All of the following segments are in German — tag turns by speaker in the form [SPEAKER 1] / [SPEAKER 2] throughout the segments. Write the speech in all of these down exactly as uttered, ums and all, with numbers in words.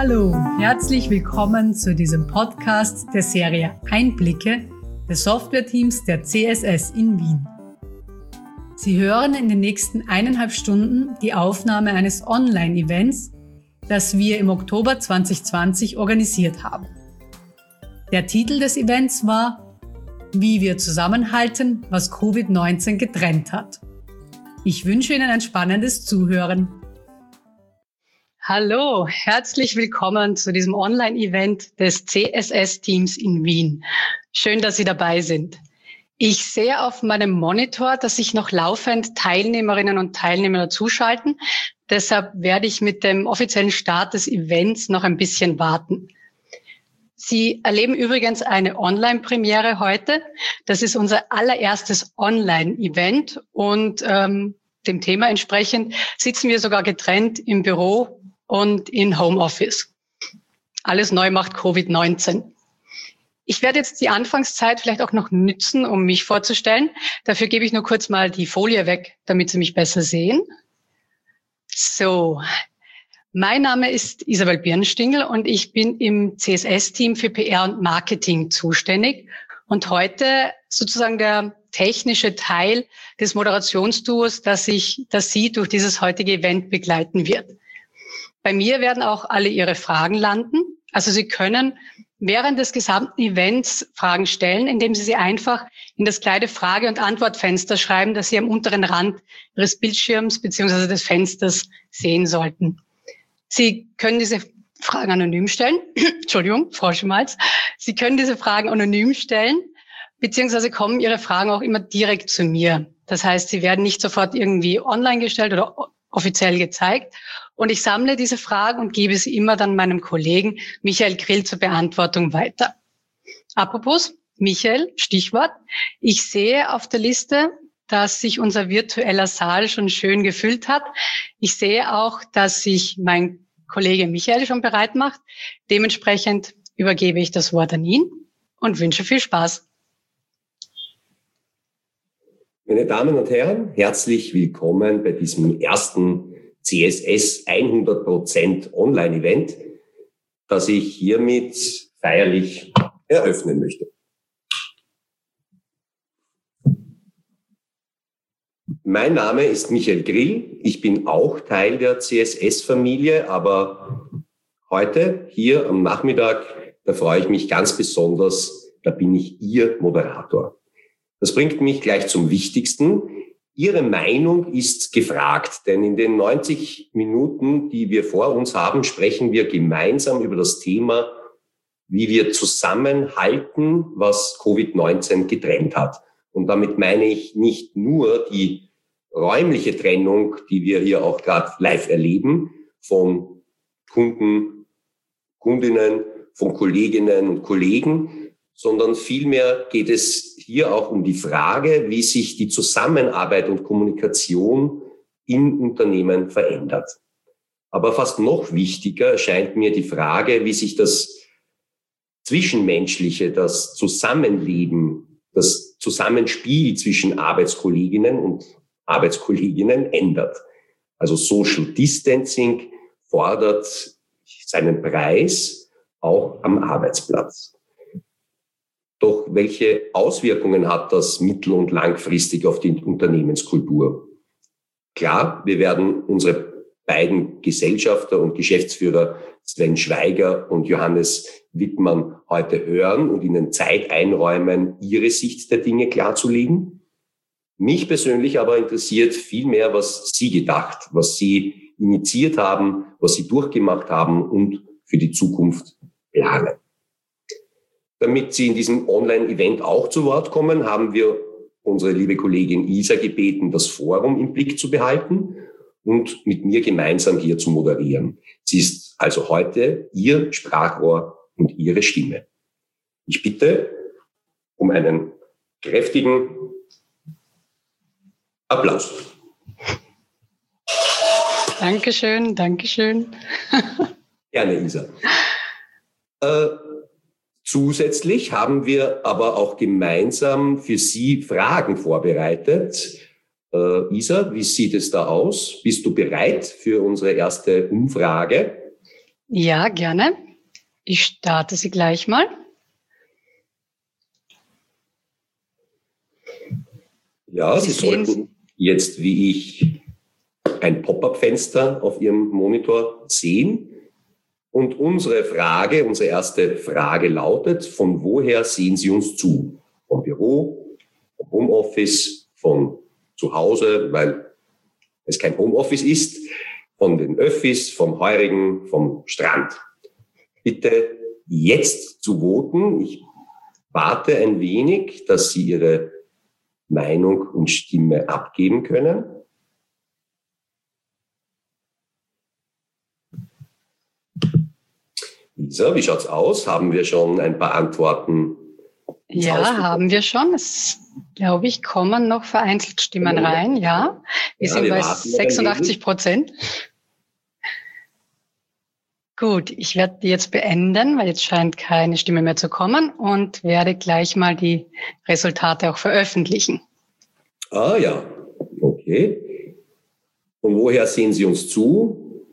[SPEAKER 1] Hallo, herzlich willkommen zu diesem Podcast der Serie Einblicke des Softwareteams der C S S in Wien. Sie hören in den nächsten eineinhalb Stunden die Aufnahme eines Online-Events, das wir im Oktober zwanzig zwanzig organisiert haben. Der Titel des Events war Wie wir zusammenhalten, was Covid neunzehn getrennt hat. Ich wünsche Ihnen ein spannendes Zuhören. Hallo, herzlich willkommen zu diesem Online-Event des C S S-Teams in Wien. Schön, dass Sie dabei sind. Ich sehe auf meinem Monitor, dass sich noch laufend Teilnehmerinnen und Teilnehmer dazuschalten. Deshalb werde ich mit dem offiziellen Start des Events noch ein bisschen warten. Sie erleben übrigens eine Online-Premiere heute. Das ist unser allererstes Online-Event und ähm, dem Thema entsprechend sitzen wir sogar getrennt im Büro und in Homeoffice. Alles neu macht Covid neunzehn. Ich werde jetzt die Anfangszeit vielleicht auch noch nützen, um mich vorzustellen. Dafür gebe ich nur kurz mal die Folie weg, damit Sie mich besser sehen. So, mein Name ist Isabel Birnstingel und ich bin im C S S-Team für P R und Marketing zuständig und heute sozusagen der technische Teil des Moderationsduos, das ich, das Sie durch dieses heutige Event begleiten wird. Bei mir werden auch alle Ihre Fragen landen. Also Sie können während des gesamten Events Fragen stellen, indem Sie sie einfach in das kleine Frage- und Antwortfenster schreiben, das Sie am unteren Rand Ihres Bildschirms bzw. des Fensters sehen sollten. Sie können diese Fragen anonym stellen. Entschuldigung, Frau Schmalz. Sie können diese Fragen anonym stellen, beziehungsweise kommen Ihre Fragen auch immer direkt zu mir. Das heißt, sie werden nicht sofort irgendwie online gestellt oder offiziell gezeigt. Und ich sammle diese Fragen und gebe sie immer dann meinem Kollegen Michael Grill zur Beantwortung weiter. Apropos, Michael, Stichwort. Ich sehe auf der Liste, dass sich unser virtueller Saal schon schön gefüllt hat. Ich sehe auch, dass sich mein Kollege Michael schon bereit macht. Dementsprechend übergebe ich das Wort an ihn und wünsche viel Spaß.
[SPEAKER 2] Meine Damen und Herren, herzlich willkommen bei diesem ersten C S S hundert Prozent Online-Event, das ich hiermit feierlich eröffnen möchte. Mein Name ist Michael Grill. Ich bin auch Teil der C S S-Familie, aber heute, hier am Nachmittag, da freue ich mich ganz besonders, da bin ich Ihr Moderator. Das bringt mich gleich zum Wichtigsten. Ihre Meinung ist gefragt, denn in den neunzig Minuten, die wir vor uns haben, sprechen wir gemeinsam über das Thema, wie wir zusammenhalten, was Covid neunzehn getrennt hat. Und damit meine ich nicht nur die räumliche Trennung, die wir hier auch gerade live erleben, von Kunden, Kundinnen, von Kolleginnen und Kollegen, sondern vielmehr geht es hier auch um die Frage, wie sich die Zusammenarbeit und Kommunikation in Unternehmen verändert. Aber fast noch wichtiger erscheint mir die Frage, wie sich das Zwischenmenschliche, das Zusammenleben, das Zusammenspiel zwischen Arbeitskolleginnen und Arbeitskolleginnen ändert. Also Social Distancing fordert seinen Preis auch am Arbeitsplatz. Doch welche Auswirkungen hat das mittel- und langfristig auf die Unternehmenskultur? Klar, wir werden unsere beiden Gesellschafter und Geschäftsführer Sven Schweiger und Johannes Wittmann heute hören und ihnen Zeit einräumen, ihre Sicht der Dinge klarzulegen. Mich persönlich aber interessiert viel mehr, was Sie gedacht, was Sie initiiert haben, was Sie durchgemacht haben und für die Zukunft planen. Damit Sie in diesem Online-Event auch zu Wort kommen, haben wir unsere liebe Kollegin Isa gebeten, das Forum im Blick zu behalten und mit mir gemeinsam hier zu moderieren. Sie ist also heute Ihr Sprachrohr und Ihre Stimme. Ich bitte um einen kräftigen Applaus.
[SPEAKER 1] Dankeschön, Dankeschön.
[SPEAKER 2] Gerne, Isa. Äh, Zusätzlich haben wir aber auch gemeinsam für Sie Fragen vorbereitet. Äh, Isa, wie sieht es da aus? Bist du bereit für unsere erste Umfrage?
[SPEAKER 1] Ja, gerne. Ich starte sie gleich mal.
[SPEAKER 2] Ja, Sie, Sie sollten jetzt, wie ich, ein Pop-up-Fenster auf Ihrem Monitor sehen. Und unsere Frage, unsere erste Frage lautet, von woher sehen Sie uns zu? Vom Büro, vom Homeoffice, von zu Hause, weil es kein Homeoffice ist, von den Öffis, vom Heurigen, vom Strand. Bitte jetzt zu voten. Ich warte ein wenig, dass Sie Ihre Meinung und Stimme abgeben können. Lisa, wie schaut's aus? Haben wir schon ein paar Antworten?
[SPEAKER 1] Ja, haben wir schon. Es, glaube ich, kommen noch vereinzelt Stimmen rein. Ja, wir ja, sind wir bei sechsundachtzig Prozent. Gut, ich werde die jetzt beenden, weil jetzt scheint keine Stimme mehr zu kommen und werde gleich mal die Resultate auch veröffentlichen.
[SPEAKER 2] Ah ja, okay. Und woher sehen Sie uns zu?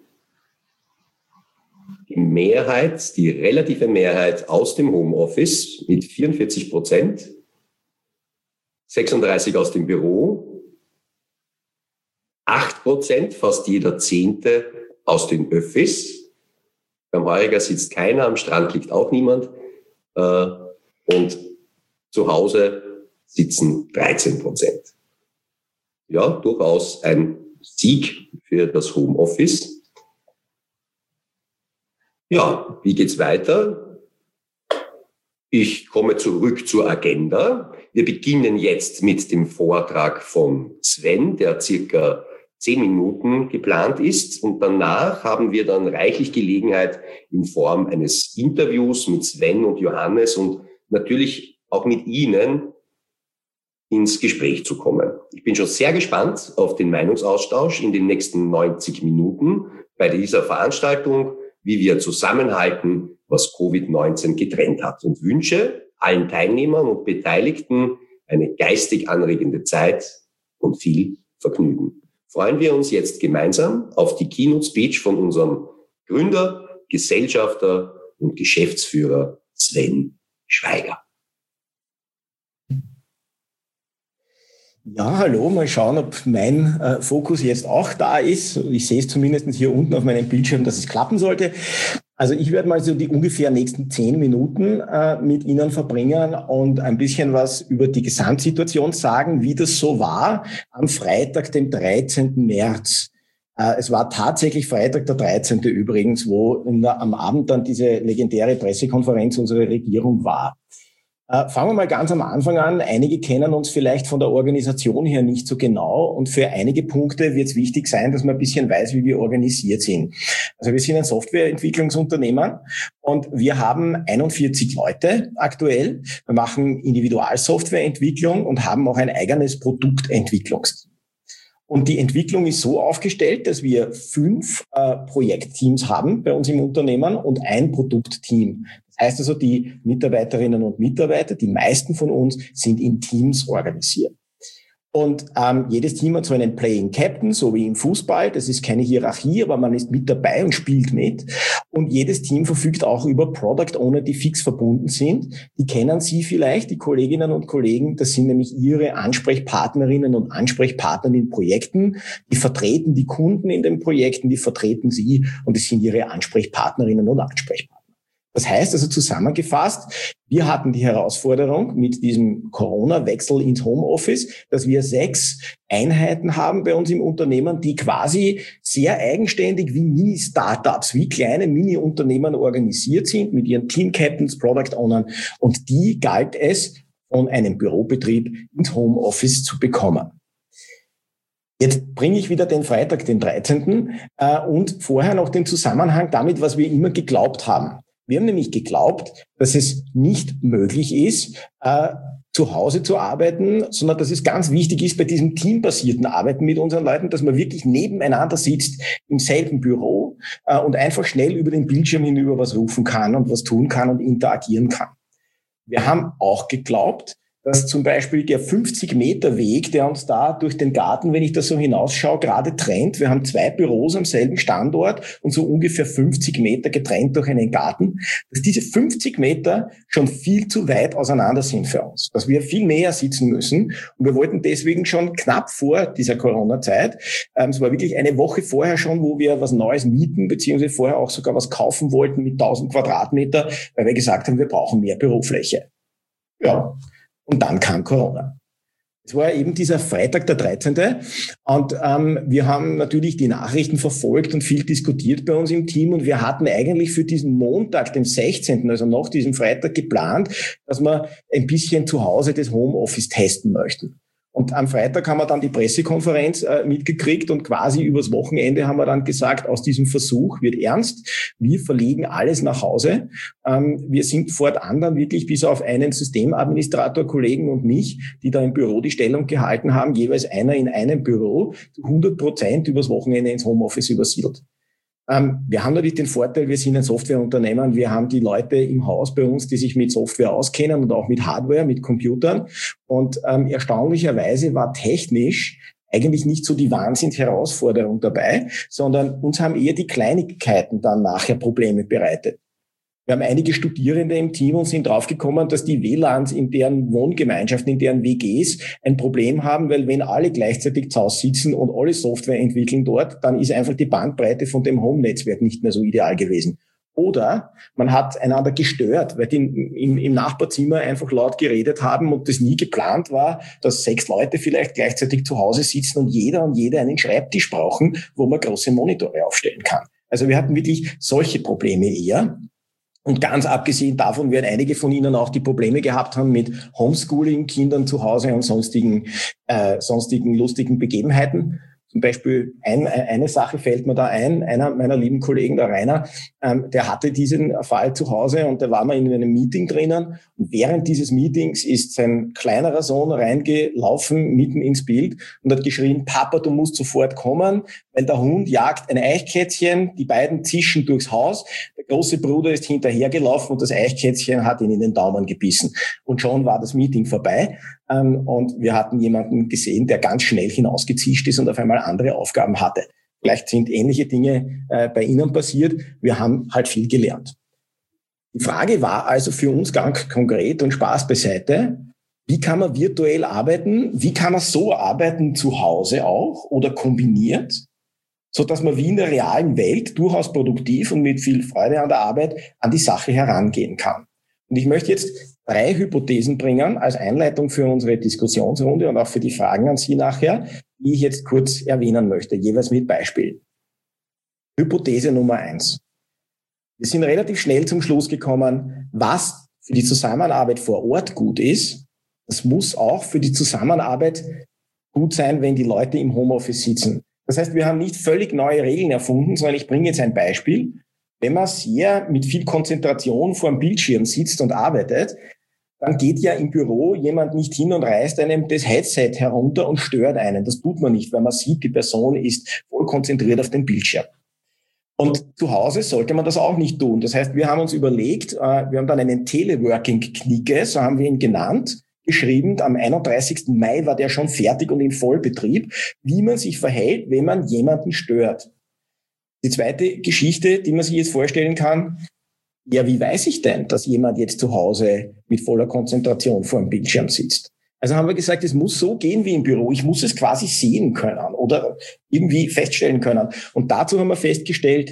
[SPEAKER 2] Die Mehrheit, die relative Mehrheit aus dem Homeoffice mit vierundvierzig Prozent, sechsunddreißig aus dem Büro, acht Prozent, fast jeder Zehnte aus den Öffis. Beim Heuriger sitzt keiner, am Strand liegt auch niemand. Und zu Hause sitzen dreizehn Prozent. Ja, durchaus ein Sieg für das Homeoffice. Ja, wie geht's weiter? Ich komme zurück zur Agenda. Wir beginnen jetzt mit dem Vortrag von Sven, der circa zehn Minuten geplant ist. Und danach haben wir dann reichlich Gelegenheit in Form eines Interviews mit Sven und Johannes und natürlich auch mit Ihnen ins Gespräch zu kommen. Ich bin schon sehr gespannt auf den Meinungsaustausch in den nächsten neunzig Minuten bei dieser Veranstaltung, wie wir zusammenhalten, was Covid neunzehn getrennt hat, und wünsche allen Teilnehmern und Beteiligten eine geistig anregende Zeit und viel Vergnügen. Freuen wir uns jetzt gemeinsam auf die Keynote Speech von unserem Gründer, Gesellschafter und Geschäftsführer Sven Schweiger.
[SPEAKER 3] Ja, hallo, mal schauen, ob mein äh, Fokus jetzt auch da ist. Ich sehe es zumindest hier unten auf meinem Bildschirm, dass es klappen sollte. Also ich werde mal so die ungefähr nächsten zehn Minuten äh, mit Ihnen verbringen und ein bisschen was über die Gesamtsituation sagen, wie das so war am Freitag, dem dreizehnten März. Äh, es war tatsächlich Freitag, der dreizehnte übrigens, wo in der, am Abend dann diese legendäre Pressekonferenz unserer Regierung war. Äh, fangen wir mal ganz am Anfang an. Einige kennen uns vielleicht von der Organisation her nicht so genau und für einige Punkte wird es wichtig sein, dass man ein bisschen weiß, wie wir organisiert sind. Also wir sind ein Softwareentwicklungsunternehmen und wir haben einundvierzig Leute aktuell. Wir machen Individualsoftwareentwicklung und haben auch ein eigenes Produktentwicklungsteam. Und die Entwicklung ist so aufgestellt, dass wir fünf äh, Projektteams haben bei uns im Unternehmen und ein Produktteam. Das heißt also, die Mitarbeiterinnen und Mitarbeiter, die meisten von uns, sind in Teams organisiert. Und ähm, jedes Team hat so einen Playing Captain, so wie im Fußball. Das ist keine Hierarchie, aber man ist mit dabei und spielt mit. Und jedes Team verfügt auch über Product Owner, die fix verbunden sind. Die kennen Sie vielleicht, die Kolleginnen und Kollegen. Das sind nämlich Ihre Ansprechpartnerinnen und Ansprechpartner in Projekten. Die vertreten die Kunden in den Projekten, die vertreten Sie und das sind Ihre Ansprechpartnerinnen und Ansprechpartner. Das heißt also zusammengefasst, wir hatten die Herausforderung mit diesem Corona-Wechsel ins Homeoffice, dass wir sechs Einheiten haben bei uns im Unternehmen, die quasi sehr eigenständig wie Mini-Startups, wie kleine Mini-Unternehmen organisiert sind mit ihren Team-Captains, Product-Ownern. Und die galt es, von einem Bürobetrieb ins Homeoffice zu bekommen. Jetzt bringe ich wieder den Freitag, den dreizehnten Äh, und vorher noch den Zusammenhang damit, was wir immer geglaubt haben. Wir haben nämlich geglaubt, dass es nicht möglich ist, äh, zu Hause zu arbeiten, sondern dass es ganz wichtig ist bei diesem teambasierten Arbeiten mit unseren Leuten, dass man wirklich nebeneinander sitzt im selben Büro äh, und einfach schnell über den Bildschirm hinüber was rufen kann und was tun kann und interagieren kann. Wir haben auch geglaubt, dass zum Beispiel der fünfzig Meter Weg, der uns da durch den Garten, wenn ich da so hinausschaue, gerade trennt. Wir haben zwei Büros am selben Standort und so ungefähr fünfzig Meter getrennt durch einen Garten, dass diese fünfzig Meter schon viel zu weit auseinander sind für uns, dass wir viel näher sitzen müssen. Und wir wollten deswegen schon knapp vor dieser Corona-Zeit, ähm, es war wirklich eine Woche vorher schon, wo wir was Neues mieten, beziehungsweise vorher auch sogar was kaufen wollten mit tausend Quadratmeter, weil wir gesagt haben, wir brauchen mehr Bürofläche. Ja. Und dann kam Corona. Es war eben dieser Freitag, der dreizehnte Und ähm, wir haben natürlich die Nachrichten verfolgt und viel diskutiert bei uns im Team. Und wir hatten eigentlich für diesen Montag, den sechzehnten also nach diesem Freitag, geplant, dass wir ein bisschen zu Hause das Homeoffice testen möchten. Und am Freitag haben wir dann die Pressekonferenz äh, mitgekriegt und quasi übers Wochenende haben wir dann gesagt, aus diesem Versuch wird ernst. Wir verlegen alles nach Hause. Ähm, wir sind fortan dann wirklich bis auf einen Systemadministrator, Kollegen und mich, die da im Büro die Stellung gehalten haben, jeweils einer in einem Büro, zu hundert Prozent übers Wochenende ins Homeoffice übersiedelt. Ähm, wir haben natürlich den Vorteil, wir sind ein Softwareunternehmen, wir haben die Leute im Haus bei uns, die sich mit Software auskennen und auch mit Hardware, mit Computern. Und ähm, erstaunlicherweise war technisch eigentlich nicht so die Wahnsinnsherausforderung dabei, sondern uns haben eher die Kleinigkeiten dann nachher Probleme bereitet. Wir haben einige Studierende im Team und sind draufgekommen, dass die W L A Ns in deren Wohngemeinschaften, in deren W Gs ein Problem haben, weil wenn alle gleichzeitig zu Hause sitzen und alle Software entwickeln dort, dann ist einfach die Bandbreite von dem Home-Netzwerk nicht mehr so ideal gewesen. Oder man hat einander gestört, weil die im, im Nachbarzimmer einfach laut geredet haben und das nie geplant war, dass sechs Leute vielleicht gleichzeitig zu Hause sitzen und jeder und jede einen Schreibtisch brauchen, wo man große Monitore aufstellen kann. Also wir hatten wirklich solche Probleme eher. Und ganz abgesehen davon werden einige von Ihnen auch die Probleme gehabt haben mit Homeschooling, Kindern zu Hause und sonstigen, äh, sonstigen lustigen Begebenheiten. Zum Beispiel ein, eine Sache fällt mir da ein. Einer meiner lieben Kollegen, der Rainer, ähm, der hatte diesen Fall zu Hause und da war man in einem Meeting drinnen. Und während dieses Meetings ist sein kleinerer Sohn reingelaufen, mitten ins Bild und hat geschrien, Papa, du musst sofort kommen, weil der Hund jagt ein Eichkätzchen, die beiden zischen durchs Haus. Der große Bruder ist hinterhergelaufen und das Eichkätzchen hat ihn in den Daumen gebissen. Und schon war das Meeting vorbei. Und wir hatten jemanden gesehen, der ganz schnell hinausgezischt ist und auf einmal andere Aufgaben hatte. Vielleicht sind ähnliche Dinge äh, bei Ihnen passiert. Wir haben halt viel gelernt. Die Frage war also für uns ganz konkret und Spaß beiseite, wie kann man virtuell arbeiten? Wie kann man so arbeiten zu Hause auch oder kombiniert, so dass man wie in der realen Welt durchaus produktiv und mit viel Freude an der Arbeit an die Sache herangehen kann? Und ich möchte jetzt drei Hypothesen bringen als Einleitung für unsere Diskussionsrunde und auch für die Fragen an Sie nachher, die ich jetzt kurz erwähnen möchte, jeweils mit Beispielen. Hypothese Nummer eins. Wir sind relativ schnell zum Schluss gekommen, was für die Zusammenarbeit vor Ort gut ist, das muss auch für die Zusammenarbeit gut sein, wenn die Leute im Homeoffice sitzen. Das heißt, wir haben nicht völlig neue Regeln erfunden, sondern ich bringe jetzt ein Beispiel. Wenn man sehr mit viel Konzentration vor dem Bildschirm sitzt und arbeitet, dann geht ja im Büro jemand nicht hin und reißt einem das Headset herunter und stört einen. Das tut man nicht, weil man sieht, die Person ist voll konzentriert auf den Bildschirm. Und zu Hause sollte man das auch nicht tun. Das heißt, wir haben uns überlegt, wir haben dann einen Teleworking-Knigge, so haben wir ihn genannt, geschrieben. Am einunddreißigsten Mai war der schon fertig und in Vollbetrieb, wie man sich verhält, wenn man jemanden stört. Die zweite Geschichte, die man sich jetzt vorstellen kann, ja, wie weiß ich denn, dass jemand jetzt zu Hause mit voller Konzentration vor dem Bildschirm sitzt? Also haben wir gesagt, es muss so gehen wie im Büro. Ich muss es quasi sehen können oder irgendwie feststellen können. Und dazu haben wir festgestellt,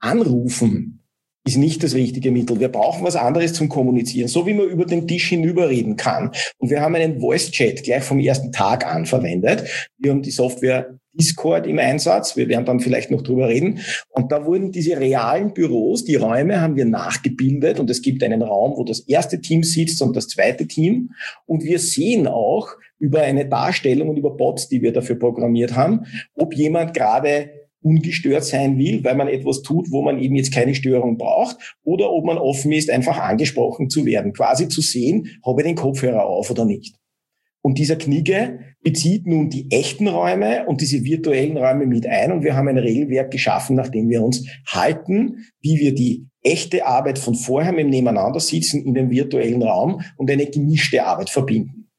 [SPEAKER 3] anrufen ist nicht das richtige Mittel. Wir brauchen was anderes zum Kommunizieren, so wie man über den Tisch hinüberreden kann. Und wir haben einen Voice-Chat gleich vom ersten Tag an verwendet. Wir haben die Software Discord im Einsatz. Wir werden dann vielleicht noch drüber reden. Und da wurden diese realen Büros, die Räume haben wir nachgebildet. Und es gibt einen Raum, wo das erste Team sitzt und das zweite Team. Und wir sehen auch über eine Darstellung und über Bots, die wir dafür programmiert haben, ob jemand gerade ungestört sein will, weil man etwas tut, wo man eben jetzt keine Störung braucht, oder ob man offen ist, einfach angesprochen zu werden, quasi zu sehen, habe ich den Kopfhörer auf oder nicht. Und dieser Knigge bezieht nun die echten Räume und diese virtuellen Räume mit ein, und wir haben ein Regelwerk geschaffen, nach dem wir uns halten, wie wir die echte Arbeit von vorher mit dem Nebeneinandersitzen in den virtuellen Raum und eine gemischte Arbeit verbinden.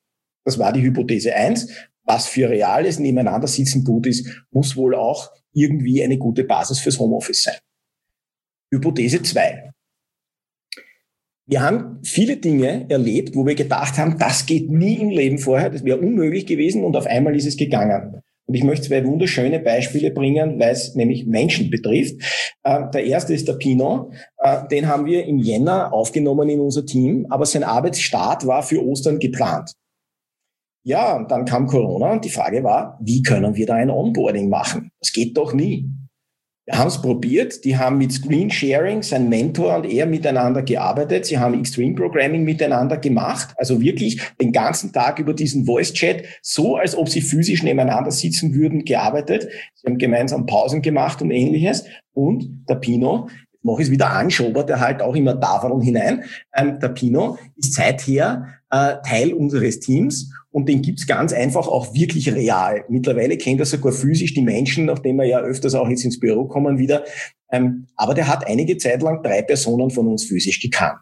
[SPEAKER 3] Das war die Hypothese eins. Was für reales Nebeneinandersitzen gut ist, muss wohl auch irgendwie eine gute Basis fürs Homeoffice sein. Hypothese zwei. Wir haben viele Dinge erlebt, wo wir gedacht haben, das geht nie im Leben vorher, das wäre unmöglich gewesen und auf einmal ist es gegangen. Und ich möchte zwei wunderschöne Beispiele bringen, weil es nämlich Menschen betrifft. Äh, der erste ist der Pino. Äh, den haben wir im Jänner aufgenommen in unser Team, aber sein Arbeitsstart war für Ostern geplant. Ja, und dann kam Corona und die Frage war, wie können wir da ein Onboarding machen? Das geht doch nie. Wir haben es probiert, die haben mit Screensharing, sein Mentor und er miteinander gearbeitet, sie haben Extreme Programming miteinander gemacht, also wirklich den ganzen Tag über diesen Voice-Chat, so als ob sie physisch nebeneinander sitzen würden, gearbeitet. Sie haben gemeinsam Pausen gemacht und Ähnliches. Und der Pino, jetzt mache ich es wieder an, schobert er halt auch immer Tafeln hinein, ähm, der Pino ist seither äh, Teil unseres Teams. Und den gibt's ganz einfach auch wirklich real. Mittlerweile kennt er sogar physisch die Menschen, nachdem wir ja öfters auch jetzt ins Büro kommen wieder. Ähm, aber der hat einige Zeit lang drei Personen von uns physisch gekannt.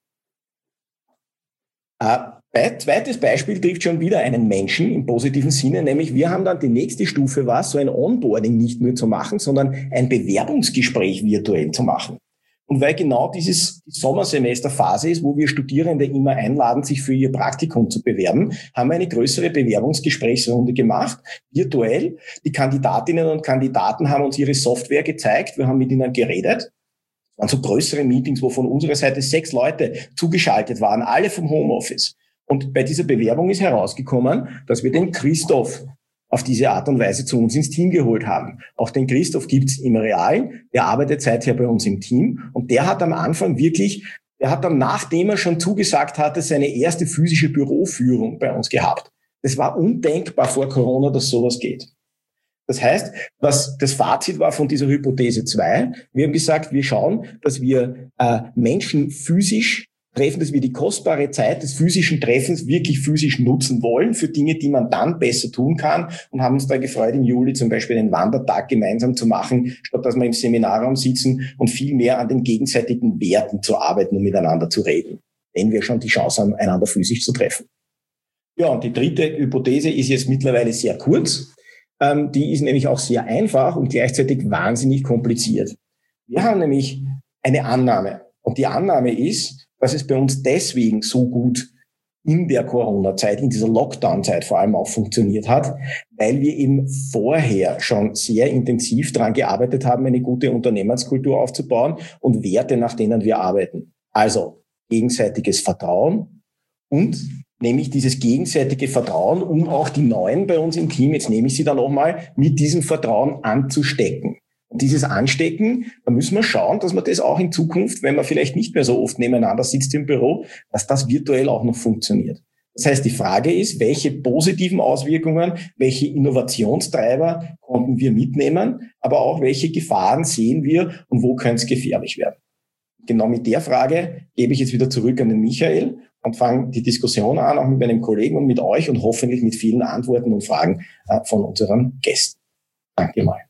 [SPEAKER 3] Äh, bei, zweites Beispiel trifft schon wieder einen Menschen im positiven Sinne, nämlich wir haben dann die nächste Stufe war, so ein Onboarding nicht nur zu machen, sondern ein Bewerbungsgespräch virtuell zu machen. Und weil genau dieses Sommersemesterphase ist, wo wir Studierende immer einladen, sich für ihr Praktikum zu bewerben, haben wir eine größere Bewerbungsgesprächsrunde gemacht, virtuell. Die Kandidatinnen und Kandidaten haben uns ihre Software gezeigt, wir haben mit ihnen geredet. Es waren so größere Meetings, wo von unserer Seite sechs Leute zugeschaltet waren, alle vom Homeoffice. Und bei dieser Bewerbung ist herausgekommen, dass wir den Christoph auf diese Art und Weise zu uns ins Team geholt haben. Auch den Christoph gibt's im Realen, der arbeitet seither bei uns im Team und der hat am Anfang wirklich, der hat dann, nachdem er schon zugesagt hatte, seine erste physische Büroführung bei uns gehabt. Das war undenkbar vor Corona, dass sowas geht. Das heißt, was das Fazit war von dieser Hypothese zwei, wir haben gesagt, wir schauen, dass wir äh, Menschen physisch treffen, dass wir die kostbare Zeit des physischen Treffens wirklich physisch nutzen wollen für Dinge, die man dann besser tun kann und haben uns da gefreut, im Juli zum Beispiel einen Wandertag gemeinsam zu machen, statt dass wir im Seminarraum sitzen und viel mehr an den gegenseitigen Werten zu arbeiten und miteinander zu reden, wenn wir schon die Chance haben, einander physisch zu treffen. Ja, und die dritte Hypothese ist jetzt mittlerweile sehr kurz. Ähm, die ist nämlich auch sehr einfach und gleichzeitig wahnsinnig kompliziert. Wir haben nämlich eine Annahme und die Annahme ist, dass es bei uns deswegen so gut in der Corona-Zeit, in dieser Lockdown-Zeit vor allem auch funktioniert hat, weil wir eben vorher schon sehr intensiv daran gearbeitet haben, eine gute Unternehmenskultur aufzubauen und Werte, nach denen wir arbeiten. Also gegenseitiges Vertrauen und nämlich dieses gegenseitige Vertrauen, um auch die Neuen bei uns im Team, jetzt nehme ich sie dann nochmal, mit diesem Vertrauen anzustecken. Und dieses Anstecken, da müssen wir schauen, dass man das auch in Zukunft, wenn man vielleicht nicht mehr so oft nebeneinander sitzt im Büro, dass das virtuell auch noch funktioniert. Das heißt, die Frage ist, welche positiven Auswirkungen, welche Innovationstreiber konnten wir mitnehmen, aber auch welche Gefahren sehen wir und wo könnte es gefährlich werden. Genau mit der Frage gebe ich jetzt wieder zurück an den Michael und fange die Diskussion an, auch mit meinem Kollegen und mit euch und hoffentlich mit vielen Antworten und Fragen äh, von unseren Gästen. Danke mal.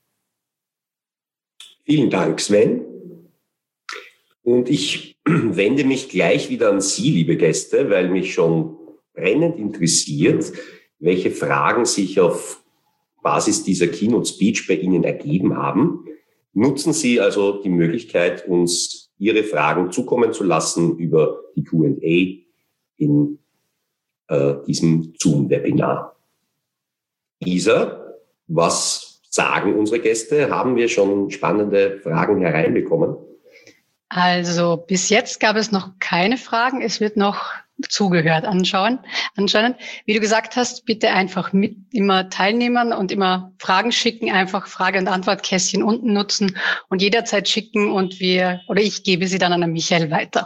[SPEAKER 2] Vielen Dank, Sven. Und ich wende mich gleich wieder an Sie, liebe Gäste, weil mich schon brennend interessiert, welche Fragen sich auf Basis dieser Keynote Speech bei Ihnen ergeben haben. Nutzen Sie also die Möglichkeit, uns Ihre Fragen zukommen zu lassen über die Q and A in äh, diesem Zoom-Webinar. Isa, was sagen unsere Gäste? Haben wir schon spannende Fragen hereinbekommen?
[SPEAKER 1] Also bis jetzt gab es noch keine Fragen. Es wird noch zugehört anschauen, anscheinend. Wie du gesagt hast, bitte einfach mit immer Teilnehmern und immer Fragen schicken, einfach Frage- und Antwortkästchen unten nutzen und jederzeit schicken und wir oder ich gebe sie dann an den Michael weiter.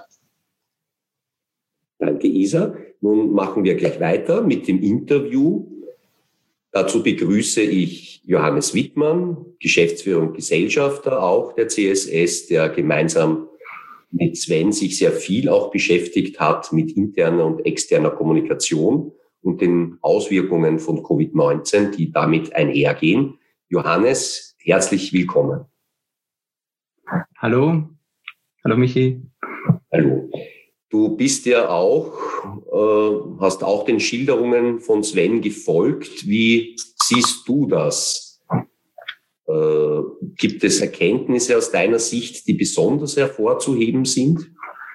[SPEAKER 2] Danke, Isa. Nun machen wir gleich weiter mit dem Interview. Dazu begrüße ich Johannes Wittmann, Geschäftsführer und Gesellschafter auch der C S S, der gemeinsam mit Sven sich sehr viel auch beschäftigt hat mit interner und externer Kommunikation und den Auswirkungen von Covid neunzehn, die damit einhergehen. Johannes, herzlich willkommen.
[SPEAKER 4] Hallo. Hallo, Michi.
[SPEAKER 2] Hallo. Du bist ja auch, äh, hast auch den Schilderungen von Sven gefolgt. Wie siehst du das? Äh, gibt es Erkenntnisse aus deiner Sicht, die besonders hervorzuheben sind?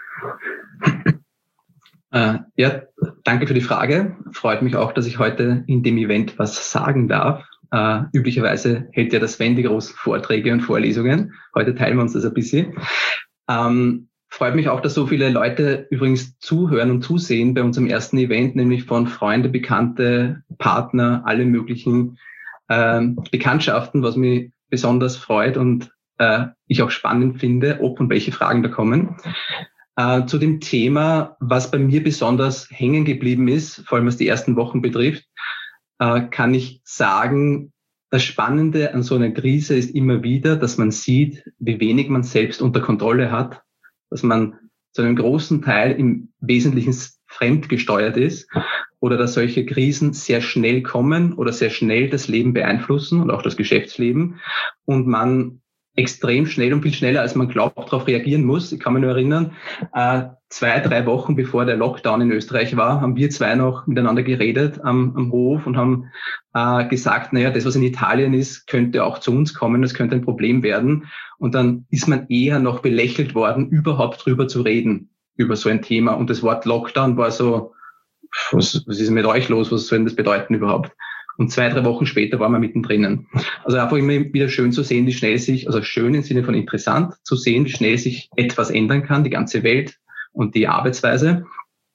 [SPEAKER 4] Äh, ja, danke für die Frage. Freut mich auch, dass ich heute in dem Event was sagen darf. Äh, üblicherweise hält ja das Sven die großen Vorträge und Vorlesungen. Heute teilen wir uns das ein bisschen. Ähm, freut mich auch, dass so viele Leute übrigens zuhören und zusehen bei unserem ersten Event, nämlich von Freunde, Bekannte, Partner, alle möglichen äh, Bekanntschaften, was mich besonders freut und äh, ich auch spannend finde, ob und welche Fragen da kommen. Äh, zu dem Thema, was bei mir besonders hängen geblieben ist, vor allem was die ersten Wochen betrifft, äh, kann ich sagen, das Spannende an so einer Krise ist immer wieder, dass man sieht, wie wenig man selbst unter Kontrolle hat, dass man zu einem großen Teil im Wesentlichen fremdgesteuert ist oder dass solche Krisen sehr schnell kommen oder sehr schnell das Leben beeinflussen und auch das Geschäftsleben und man extrem schnell und viel schneller, als man glaubt, darauf reagieren muss. Ich kann mich nur erinnern, äh, zwei, drei Wochen bevor der Lockdown in Österreich war, haben wir zwei noch miteinander geredet am, am Hof und haben äh, gesagt, naja, das, was in Italien ist, könnte auch zu uns kommen, das könnte ein Problem werden. Und dann ist man eher noch belächelt worden, überhaupt drüber zu reden, über so ein Thema. Und das Wort Lockdown war so, was, was ist mit euch los, was soll denn das bedeuten überhaupt? Und zwei, drei Wochen später waren wir mittendrin. Also einfach immer wieder schön zu sehen, wie schnell sich, also schön im Sinne von interessant, zu sehen, wie schnell sich etwas ändern kann, die ganze Welt und die Arbeitsweise.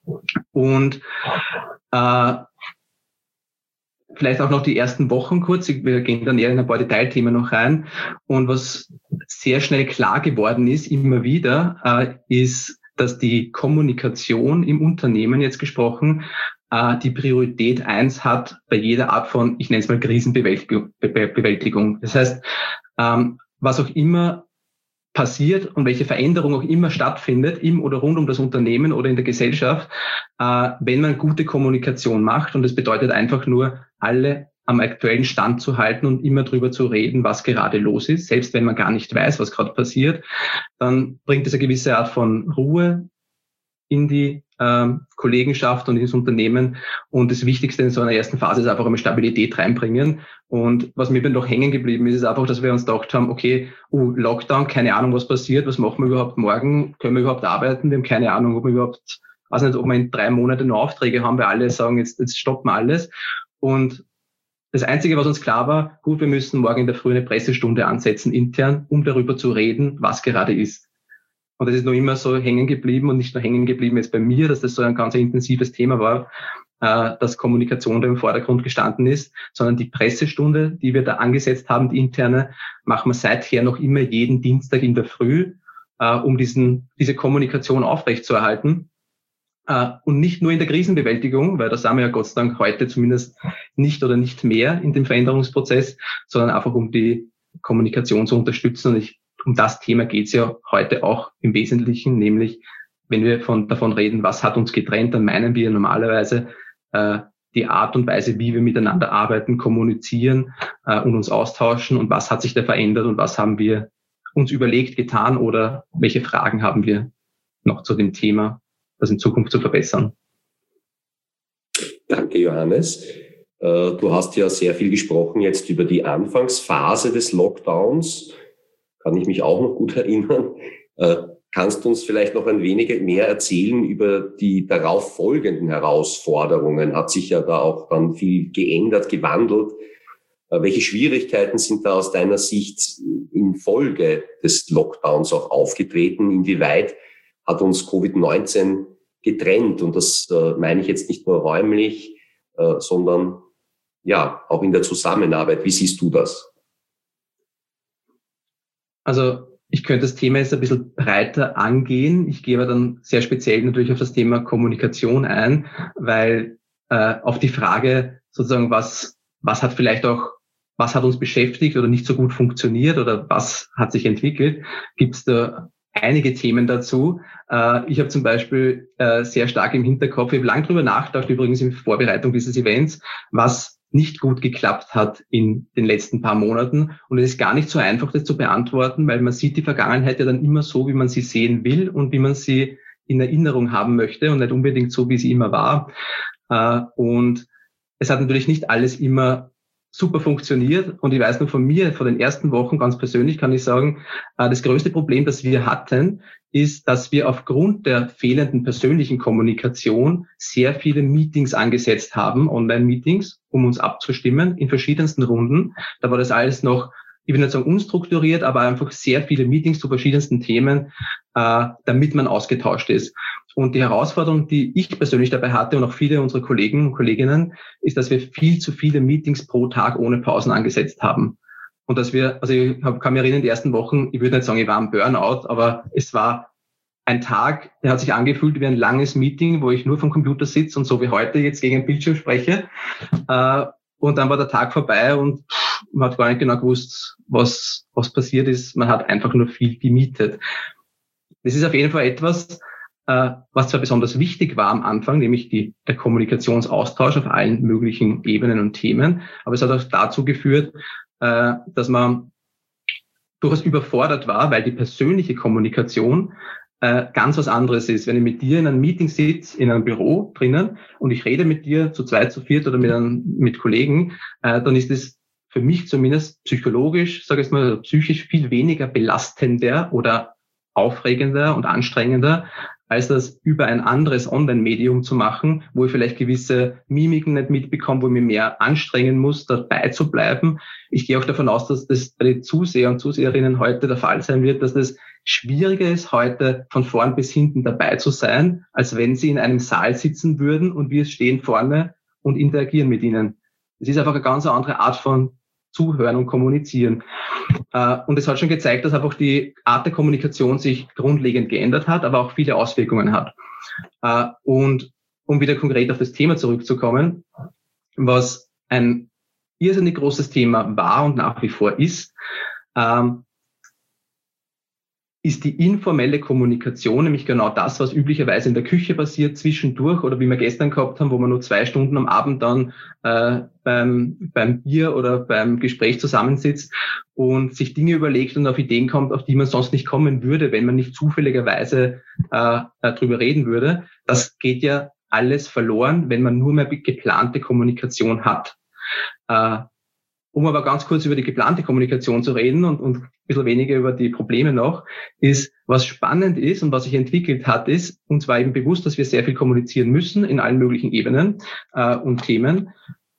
[SPEAKER 4] Und äh, vielleicht auch noch die ersten Wochen kurz, wir gehen dann eher in ein paar Detailthemen noch rein. Und was sehr schnell klar geworden ist, immer wieder, äh, ist, dass die Kommunikation im Unternehmen jetzt gesprochen die Priorität eins hat bei jeder Art von, ich nenne es mal Krisenbewältigung. Das heißt, was auch immer passiert und welche Veränderung auch immer stattfindet, im oder rund um das Unternehmen oder in der Gesellschaft, wenn man gute Kommunikation macht, und das bedeutet einfach nur, alle am aktuellen Stand zu halten und immer drüber zu reden, was gerade los ist, selbst wenn man gar nicht weiß, was gerade passiert, dann bringt es eine gewisse Art von Ruhe in die ähm, Kollegenschaft und ins Unternehmen. Und das Wichtigste in so einer ersten Phase ist einfach einmal Stabilität reinbringen. Und was mir dann noch hängen geblieben ist, ist einfach, dass wir uns gedacht haben, okay, uh, Lockdown, keine Ahnung, was passiert, was machen wir überhaupt morgen, können wir überhaupt arbeiten, wir haben keine Ahnung, ob wir überhaupt, weiß nicht, ob wir in drei Monaten noch Aufträge haben, wir alle sagen, jetzt, jetzt stoppen wir alles. Und das Einzige, was uns klar war, gut, wir müssen morgen in der Früh eine Pressestunde ansetzen intern, um darüber zu reden, was gerade ist. Und das ist noch immer so hängen geblieben und nicht nur hängen geblieben jetzt bei mir, dass das so ein ganz intensives Thema war, äh, dass Kommunikation da im Vordergrund gestanden ist, sondern die Pressestunde, die wir da angesetzt haben, die interne, machen wir seither noch immer jeden Dienstag in der Früh, äh, um diesen diese Kommunikation aufrechtzuerhalten. Äh, und nicht nur in der Krisenbewältigung, weil da sind wir ja Gott sei Dank heute zumindest nicht oder nicht mehr in dem Veränderungsprozess, sondern einfach um die Kommunikation zu unterstützen. Und ich Um das Thema geht es ja heute auch im Wesentlichen, nämlich wenn wir von, davon reden, was hat uns getrennt, dann meinen wir normalerweise äh, die Art und Weise, wie wir miteinander arbeiten, kommunizieren äh, und uns austauschen und was hat sich da verändert und was haben wir uns überlegt, getan oder welche Fragen haben wir noch zu dem Thema, das in Zukunft zu verbessern.
[SPEAKER 2] Danke, Johannes. Du hast ja sehr viel gesprochen jetzt über die Anfangsphase des Lockdowns. Kann ich mich auch noch gut erinnern. Äh, kannst du uns vielleicht noch ein wenig mehr erzählen über die darauf folgenden Herausforderungen? Hat sich ja da auch dann viel geändert, gewandelt. Äh, welche Schwierigkeiten sind da aus deiner Sicht infolge des Lockdowns auch aufgetreten? Inwieweit hat uns Covid neunzehn getrennt? Und das äh, meine ich jetzt nicht nur räumlich, äh, sondern ja auch in der Zusammenarbeit. Wie siehst du das?
[SPEAKER 4] Also ich könnte das Thema jetzt ein bisschen breiter angehen. Ich gehe aber dann sehr speziell natürlich auf das Thema Kommunikation ein, weil äh, auf die Frage sozusagen, was was hat vielleicht auch, was hat uns beschäftigt oder nicht so gut funktioniert oder was hat sich entwickelt, gibt es da einige Themen dazu. Äh, ich habe zum Beispiel äh, sehr stark im Hinterkopf, ich habe lange drüber nachgedacht, übrigens in Vorbereitung dieses Events, was nicht gut geklappt hat in den letzten paar Monaten. Und es ist gar nicht so einfach, das zu beantworten, weil man sieht die Vergangenheit ja dann immer so, wie man sie sehen will und wie man sie in Erinnerung haben möchte und nicht unbedingt so, wie sie immer war. Äh, und es hat natürlich nicht alles immer super funktioniert. Und ich weiß nur von mir, von den ersten Wochen ganz persönlich kann ich sagen, äh, das größte Problem, das wir hatten, ist, dass wir aufgrund der fehlenden persönlichen Kommunikation sehr viele Meetings angesetzt haben, Online-Meetings, um uns abzustimmen in verschiedensten Runden. Da war das alles noch, ich will nicht sagen unstrukturiert, aber einfach sehr viele Meetings zu verschiedensten Themen, äh, damit man ausgetauscht ist. Und die Herausforderung, die ich persönlich dabei hatte und auch viele unserer Kollegen und Kolleginnen, ist, dass wir viel zu viele Meetings pro Tag ohne Pausen angesetzt haben. Und dass wir, also ich hab, kann mich erinnern, die ersten Wochen, ich würde nicht sagen, ich war am Burnout, aber es war ein Tag, der hat sich angefühlt wie ein langes Meeting, wo ich nur vom Computer sitze und so wie heute jetzt gegen einen Bildschirm spreche. Äh, und dann war der Tag vorbei und pff, man hat gar nicht genau gewusst, was, was passiert ist. Man hat einfach nur viel gemietet. Das ist auf jeden Fall etwas, äh, was zwar besonders wichtig war am Anfang, nämlich die, der Kommunikationsaustausch auf allen möglichen Ebenen und Themen. Aber es hat auch dazu geführt, äh, dass man durchaus überfordert war, weil die persönliche Kommunikation äh, ganz was anderes ist. Wenn ich mit dir in einem Meeting sitze, in einem Büro drinnen und ich rede mit dir zu zweit, zu viert oder mit, einem, mit Kollegen, äh, dann ist es für mich zumindest psychologisch, sage ich mal, psychisch viel weniger belastender oder aufregender und anstrengender, als das über ein anderes Online-Medium zu machen, wo ich vielleicht gewisse Mimiken nicht mitbekomme, wo ich mich mehr anstrengen muss, dabei zu bleiben. Ich gehe auch davon aus, dass das bei den Zuseher und Zuseherinnen heute der Fall sein wird, dass das schwieriger ist, heute von vorn bis hinten dabei zu sein, als wenn sie in einem Saal sitzen würden und wir stehen vorne und interagieren mit ihnen. Es ist einfach eine ganz andere Art von Zuhören und Kommunizieren. Und es hat schon gezeigt, dass einfach die Art der Kommunikation sich grundlegend geändert hat, aber auch viele Auswirkungen hat. Und um wieder konkret auf das Thema zurückzukommen, was ein irrsinnig großes Thema war und nach wie vor ist, ist die informelle Kommunikation, nämlich genau das, was üblicherweise in der Küche passiert, zwischendurch oder wie wir gestern gehabt haben, wo man nur zwei Stunden am Abend dann äh, beim, beim Bier oder beim Gespräch zusammensitzt und sich Dinge überlegt und auf Ideen kommt, auf die man sonst nicht kommen würde, wenn man nicht zufälligerweise äh, darüber reden würde. Das geht ja alles verloren, wenn man nur mehr geplante Kommunikation hat. Äh, Um aber ganz kurz über die geplante Kommunikation zu reden und, und ein bisschen weniger über die Probleme noch, ist, was spannend ist und was sich entwickelt hat, ist, uns war eben bewusst, dass wir sehr viel kommunizieren müssen in allen möglichen Ebenen äh, und Themen.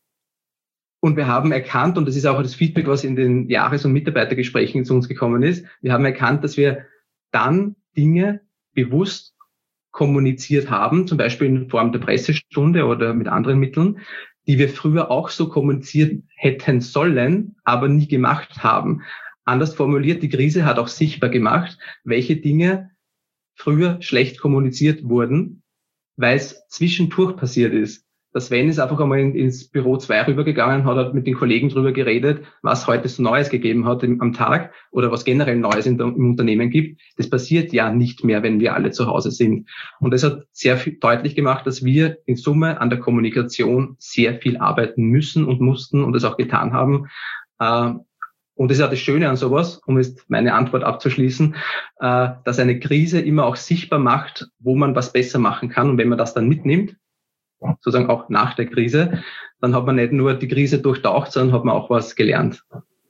[SPEAKER 4] Und wir haben erkannt, und das ist auch das Feedback, was in den Jahres- und Mitarbeitergesprächen zu uns gekommen ist, wir haben erkannt, dass wir dann Dinge bewusst kommuniziert haben, zum Beispiel in Form der Pressestunde oder mit anderen Mitteln, die wir früher auch so kommuniziert hätten sollen, aber nie gemacht haben. Anders formuliert, die Krise hat auch sichtbar gemacht, welche Dinge früher schlecht kommuniziert wurden, weil es zwischendurch passiert ist. Der Sven ist einfach einmal in, ins Büro zwei rübergegangen, hat halt mit den Kollegen drüber geredet, was heute so Neues gegeben hat im, am Tag oder was generell Neues in der, im Unternehmen gibt. Das passiert ja nicht mehr, wenn wir alle zu Hause sind. Und das hat sehr viel deutlich gemacht, dass wir in Summe an der Kommunikation sehr viel arbeiten müssen und mussten und das auch getan haben. Äh, Und das ist ja das Schöne an sowas, um jetzt meine Antwort abzuschließen, äh, dass eine Krise immer auch sichtbar macht, wo man was besser machen kann. Und wenn man das dann mitnimmt, sozusagen auch nach der Krise, dann hat man nicht nur die Krise durchtaucht, sondern hat man auch was gelernt.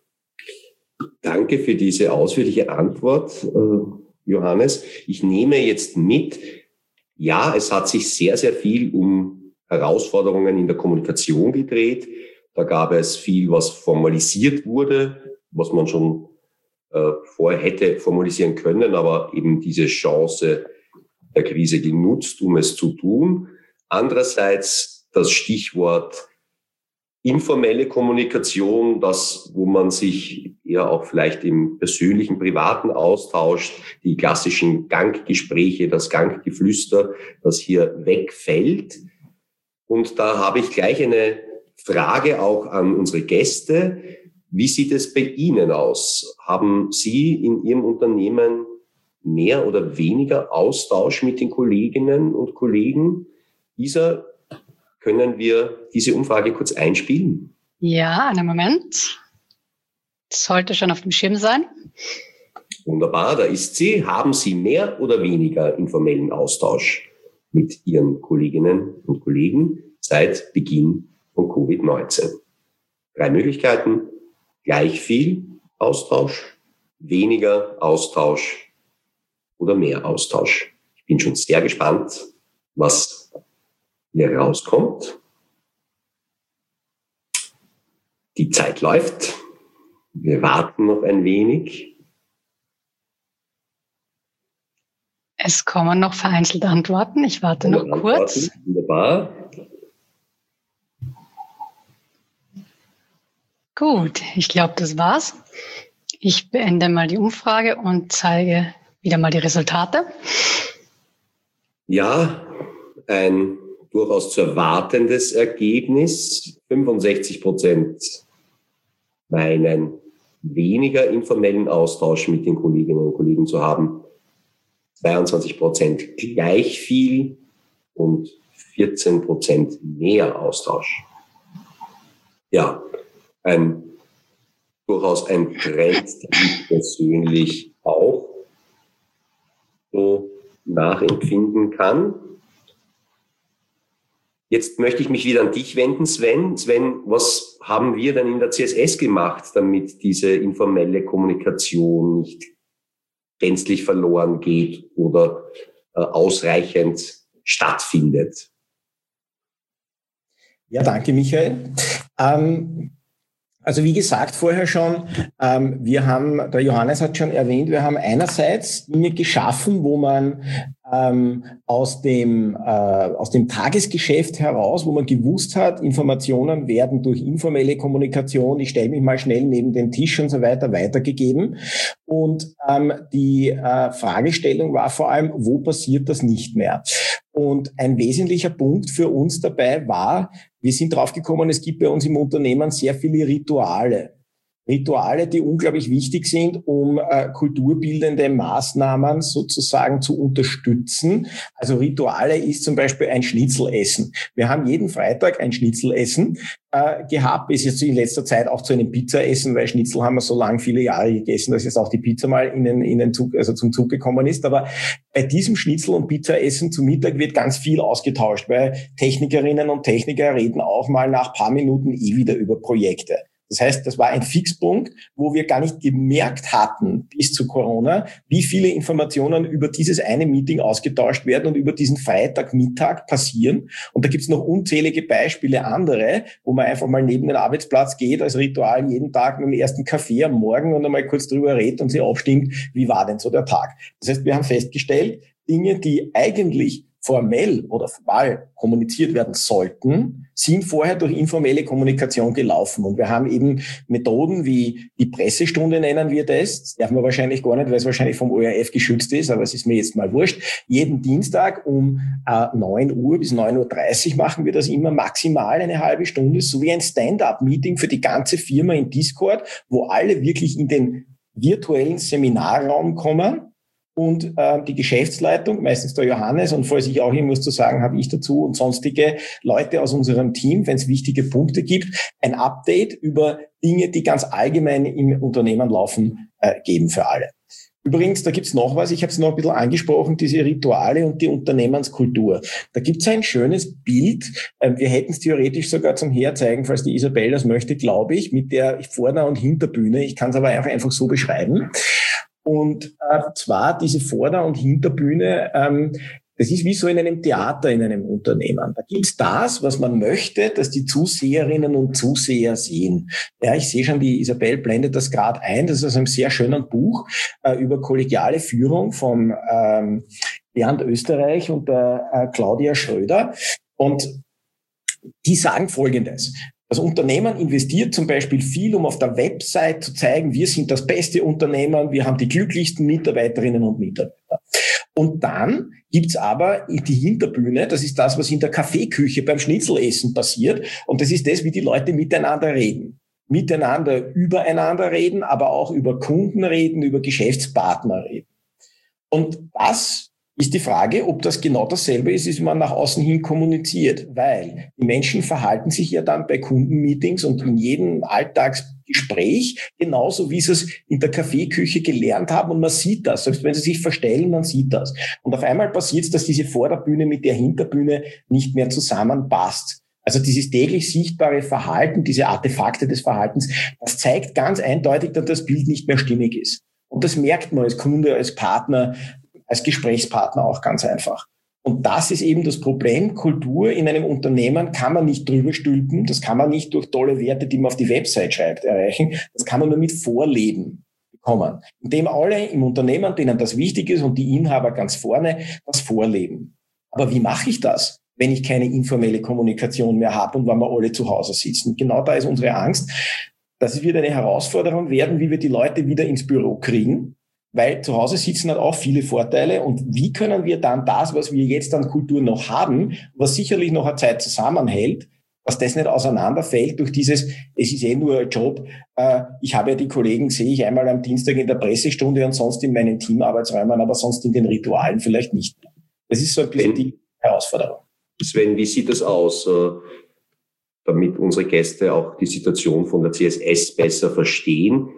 [SPEAKER 2] Danke für diese ausführliche Antwort, Johannes. Ich nehme jetzt mit, ja, es hat sich sehr, sehr viel um Herausforderungen in der Kommunikation gedreht. Da gab es viel, was formalisiert wurde, was man schon äh, vorher hätte formalisieren können, aber eben diese Chance der Krise genutzt, um es zu tun. Andererseits das Stichwort informelle Kommunikation, das, wo man sich eher auch vielleicht im persönlichen, privaten austauscht, die klassischen Ganggespräche, das Ganggeflüster, das hier wegfällt. Und da habe ich gleich eine Frage auch an unsere Gäste. Wie sieht es bei Ihnen aus? Haben Sie in Ihrem Unternehmen mehr oder weniger Austausch mit den Kolleginnen und Kollegen? Isa, können wir diese Umfrage kurz einspielen?
[SPEAKER 1] Ja, einen Moment. Das sollte schon auf dem Schirm sein.
[SPEAKER 2] Wunderbar, da ist sie. Haben Sie mehr oder weniger informellen Austausch mit Ihren Kolleginnen und Kollegen seit Beginn von Covid neunzehn? Drei Möglichkeiten: gleich viel Austausch, weniger Austausch oder mehr Austausch. Ich bin schon sehr gespannt, was hier rauskommt. Die Zeit läuft. Wir warten noch ein wenig.
[SPEAKER 1] Es kommen noch vereinzelt Antworten. Ich warte noch
[SPEAKER 2] Antworten.
[SPEAKER 1] kurz.
[SPEAKER 2] Wunderbar.
[SPEAKER 1] Gut, ich glaube, das war's. Ich beende mal die Umfrage und zeige wieder mal die Resultate.
[SPEAKER 2] Ja, ein durchaus zu erwartendes Ergebnis. fünfundsechzig Prozent meinen, weniger informellen Austausch mit den Kolleginnen und Kollegen zu haben. zweiundzwanzig Prozent gleich viel und vierzehn Prozent mehr Austausch. Ja, ein, durchaus ein Trend, den ich persönlich auch so nachempfinden kann. Jetzt möchte ich mich wieder an dich wenden, Sven. Sven, was haben wir denn in der C S S gemacht, damit diese informelle Kommunikation nicht gänzlich verloren geht oder äh, ausreichend stattfindet?
[SPEAKER 3] Ja, danke, Michael. Ähm, also wie gesagt vorher schon, ähm, wir haben, der Johannes hat schon erwähnt, wir haben einerseits Dinge geschaffen, wo man ähm, aus dem äh, aus dem Tagesgeschäft heraus, wo man gewusst hat, Informationen werden durch informelle Kommunikation, ich stelle mich mal schnell neben den Tisch und so weiter, weitergegeben. Und ähm, die äh, Fragestellung war vor allem, wo passiert das nicht mehr? Und ein wesentlicher Punkt für uns dabei war, wir sind draufgekommen, es gibt bei uns im Unternehmen sehr viele Rituale. Rituale, die unglaublich wichtig sind, um äh, kulturbildende Maßnahmen sozusagen zu unterstützen. Also Rituale ist zum Beispiel ein Schnitzelessen. Wir haben jeden Freitag ein Schnitzelessen äh, gehabt, bis jetzt in letzter Zeit auch zu einem Pizzaessen, weil Schnitzel haben wir so lange viele Jahre gegessen, dass jetzt auch die Pizza mal in den, in den Zug, also zum Zug gekommen ist. Aber bei diesem Schnitzel- und Pizzaessen zu Mittag wird ganz viel ausgetauscht, weil Technikerinnen und Techniker reden auch mal nach paar Minuten eh wieder über Projekte. Das heißt, das war ein Fixpunkt, wo wir gar nicht gemerkt hatten bis zu Corona, wie viele Informationen über dieses eine Meeting ausgetauscht werden und über diesen Freitagmittag passieren. Und da gibt's noch unzählige Beispiele andere, wo man einfach mal neben den Arbeitsplatz geht, als Ritual jeden Tag mit dem ersten Kaffee am Morgen und einmal kurz drüber redet und sich abstimmt, wie war denn so der Tag. Das heißt, wir haben festgestellt, Dinge, die eigentlich formell oder formal kommuniziert werden sollten, sind vorher durch informelle Kommunikation gelaufen. Und wir haben eben Methoden wie die Pressestunde, nennen wir das. Das darf man wahrscheinlich gar nicht, weil es wahrscheinlich vom O R F geschützt ist, aber es ist mir jetzt mal wurscht. Jeden Dienstag um äh, neun Uhr bis neun Uhr dreißig machen wir das immer maximal eine halbe Stunde, so wie ein Stand-up-Meeting für die ganze Firma in Discord, wo alle wirklich in den virtuellen Seminarraum kommen. Und äh, die Geschäftsleitung, meistens der Johannes, und falls ich auch irgendwas zu sagen habe, ich dazu und sonstige Leute aus unserem Team, wenn es wichtige Punkte gibt, ein Update über Dinge, die ganz allgemein im Unternehmen laufen, äh, geben für alle. Übrigens, da gibt's noch was, ich habe es noch ein bisschen angesprochen, diese Rituale und die Unternehmenskultur. Da gibt's ein schönes Bild, äh, wir hätten es theoretisch sogar zum Herzeigen, falls die Isabel das möchte, glaube ich, mit der Vorder- und Hinterbühne. Ich kann es aber einfach, einfach so beschreiben. Und äh, zwar diese Vorder- und Hinterbühne, ähm, das ist wie so in einem Theater in einem Unternehmen. Da gibt's das, was man möchte, dass die Zuseherinnen und Zuseher sehen. Ja, ich sehe schon, die Isabel blendet das gerade ein. Das ist aus einem sehr schönen Buch äh, über kollegiale Führung von ähm, Bernd Österreich und der äh, Claudia Schröder. Und die sagen Folgendes. Das Unternehmen investiert zum Beispiel viel, um auf der Website zu zeigen, wir sind das beste Unternehmen, wir haben die glücklichsten Mitarbeiterinnen und Mitarbeiter. Und dann gibt's aber die Hinterbühne, das ist das, was in der Kaffeeküche beim Schnitzelessen passiert. Und das ist das, wie die Leute miteinander reden. Miteinander übereinander reden, aber auch über Kunden reden, über Geschäftspartner reden. Und das ist die Frage, ob das genau dasselbe ist, wie man nach außen hin kommuniziert. Weil die Menschen verhalten sich ja dann bei Kundenmeetings und in jedem Alltags Gespräch, genauso wie sie es in der Kaffeeküche gelernt haben und man sieht das, selbst wenn sie sich verstellen, man sieht das. Und auf einmal passiert es, dass diese Vorderbühne mit der Hinterbühne nicht mehr zusammenpasst. Also dieses täglich sichtbare Verhalten, diese Artefakte des Verhaltens, das zeigt ganz eindeutig, dass das Bild nicht mehr stimmig ist. Und das merkt man als Kunde, als Partner, als Gesprächspartner auch ganz einfach. Und das ist eben das Problem. Kultur in einem Unternehmen kann man nicht drüber stülpen. Das kann man nicht durch tolle Werte, die man auf die Website schreibt, erreichen. Das kann man nur mit Vorleben bekommen. Indem alle im Unternehmen, denen das wichtig ist und die Inhaber ganz vorne, das vorleben. Aber wie mache ich das, wenn ich keine informelle Kommunikation mehr habe und wenn wir alle zu Hause sitzen? Genau da ist unsere Angst. Das wird eine Herausforderung werden, wie wir die Leute wieder ins Büro kriegen. Weil zu Hause sitzen hat auch viele Vorteile. Und wie können wir dann das, was wir jetzt an Kultur noch haben, was sicherlich noch eine Zeit zusammenhält, dass das nicht auseinanderfällt durch dieses, es ist eh nur ein Job, äh, ich habe ja die Kollegen, sehe ich einmal am Dienstag in der Pressestunde und sonst in meinen Teamarbeitsräumen, aber sonst in den Ritualen vielleicht nicht. Das ist so ein bisschen die Herausforderung.
[SPEAKER 2] Sven, wie sieht das aus, äh, damit unsere Gäste auch die Situation von der C S S besser verstehen?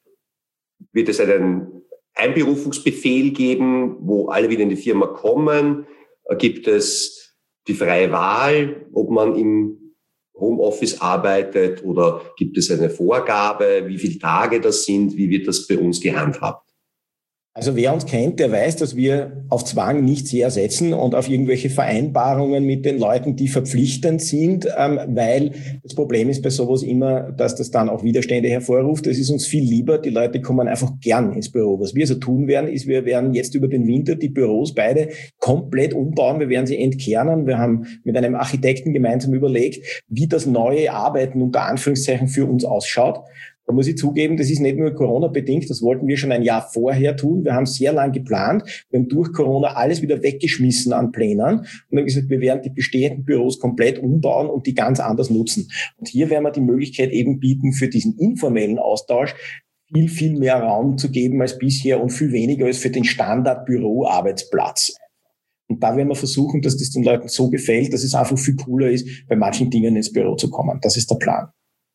[SPEAKER 2] Wird es einen Einberufungsbefehl geben, wo alle wieder in die Firma kommen? Gibt es die freie Wahl, ob man im Homeoffice arbeitet, oder gibt es eine Vorgabe, wie viele Tage das sind? Wie wird das bei uns gehandhabt?
[SPEAKER 3] Also wer uns kennt, der weiß, dass wir auf Zwang nicht sehr setzen und auf irgendwelche Vereinbarungen mit den Leuten, die verpflichtend sind, ähm, weil das Problem ist bei sowas immer, dass das dann auch Widerstände hervorruft. Das ist uns viel lieber. Die Leute kommen einfach gern ins Büro. Was wir so tun werden, ist, wir werden jetzt über den Winter die Büros beide komplett umbauen. Wir werden sie entkernen. Wir haben mit einem Architekten gemeinsam überlegt, wie das neue Arbeiten unter Anführungszeichen für uns ausschaut. Da muss ich zugeben, das ist nicht nur Corona-bedingt, das wollten wir schon ein Jahr vorher tun. Wir haben sehr lang geplant. Wir haben durch Corona alles wieder weggeschmissen an Plänen und haben gesagt, wir werden die bestehenden Büros komplett umbauen und die ganz anders nutzen. Und hier werden wir die Möglichkeit eben bieten, für diesen informellen Austausch viel, viel mehr Raum zu geben als bisher und viel weniger als für den Standard-Büro-Arbeitsplatz. Und da werden wir versuchen, dass das den Leuten so gefällt, dass es einfach viel cooler ist, bei manchen Dingen ins Büro zu kommen. Das ist der Plan.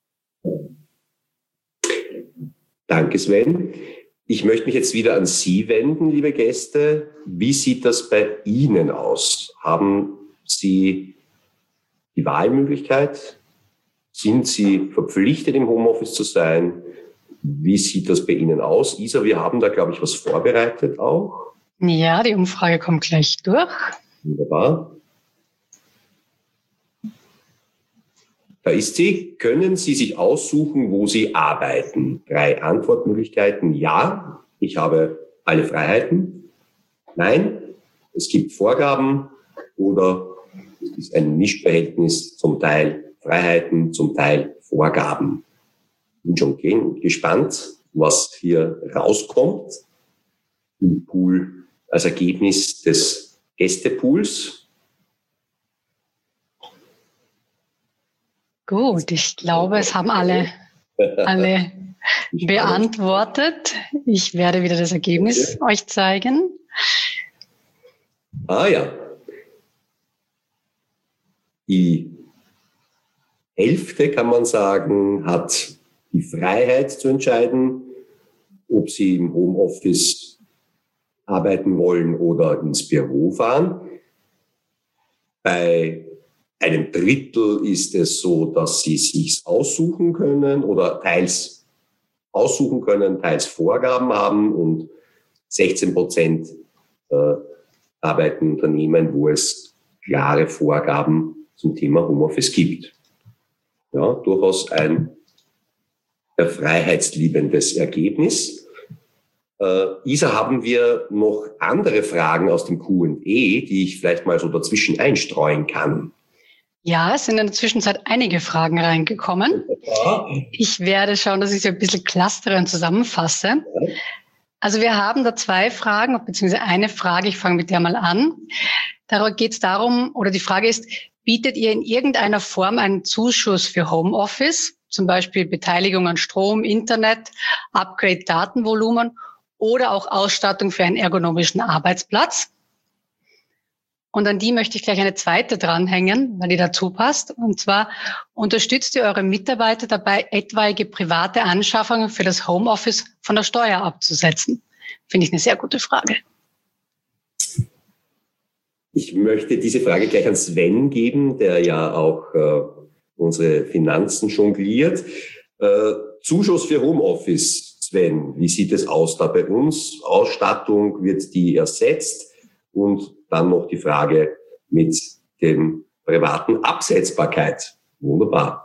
[SPEAKER 2] Danke, Sven. Ich möchte mich jetzt wieder an Sie wenden, liebe Gäste. Wie sieht das bei Ihnen aus? Haben Sie die Wahlmöglichkeit? Sind Sie verpflichtet, im Homeoffice zu sein? Wie sieht das bei Ihnen aus? Isa, wir haben da, glaube ich, was vorbereitet auch.
[SPEAKER 1] Ja, die Umfrage kommt gleich durch.
[SPEAKER 2] Wunderbar. Da ist sie. Können Sie sich aussuchen, wo Sie arbeiten? Drei Antwortmöglichkeiten. Ja, ich habe alle Freiheiten. Nein, es gibt Vorgaben. Oder es ist ein Mischverhältnis, zum Teil Freiheiten, zum Teil Vorgaben. Bin schon gespannt, was hier rauskommt im Pool als Ergebnis des Gästepools.
[SPEAKER 1] Gut, ich glaube, es haben alle, alle beantwortet. Ich werde wieder das Ergebnis okay. euch zeigen.
[SPEAKER 2] Ah ja. Die Hälfte, kann man sagen, hat die Freiheit zu entscheiden, ob sie im Homeoffice arbeiten wollen oder ins Büro fahren. Bei einem Drittel ist es so, dass sie sich's aussuchen können oder teils aussuchen können, teils Vorgaben haben, und sechzehn Prozent äh, arbeiten Unternehmen, wo es klare Vorgaben zum Thema Homeoffice gibt. Ja, durchaus ein freiheitsliebendes Ergebnis. Äh, Isa, haben wir noch andere Fragen aus dem Q und E, die ich vielleicht mal so dazwischen einstreuen kann?
[SPEAKER 1] Ja, es sind in der Zwischenzeit einige Fragen reingekommen. Ich werde schauen, dass ich sie ein bisschen clustere und zusammenfasse. Also wir haben da zwei Fragen, beziehungsweise eine Frage, ich fange mit der mal an. Da geht es darum, oder die Frage ist, bietet ihr in irgendeiner Form einen Zuschuss für Homeoffice, zum Beispiel Beteiligung an Strom, Internet, Upgrade Datenvolumen oder auch Ausstattung für einen ergonomischen Arbeitsplatz? Und an die möchte ich gleich eine zweite dranhängen, weil die dazu passt. Und zwar, unterstützt ihr eure Mitarbeiter dabei, etwaige private Anschaffungen für das Homeoffice von der Steuer abzusetzen? Finde ich eine sehr gute Frage.
[SPEAKER 2] Ich möchte diese Frage gleich an Sven geben, der ja auch äh, unsere Finanzen jongliert. Äh, Zuschuss für Homeoffice, Sven, wie sieht es aus da bei uns? Ausstattung, wird die ersetzt? Und dann noch die Frage mit dem privaten Absetzbarkeit. Wunderbar.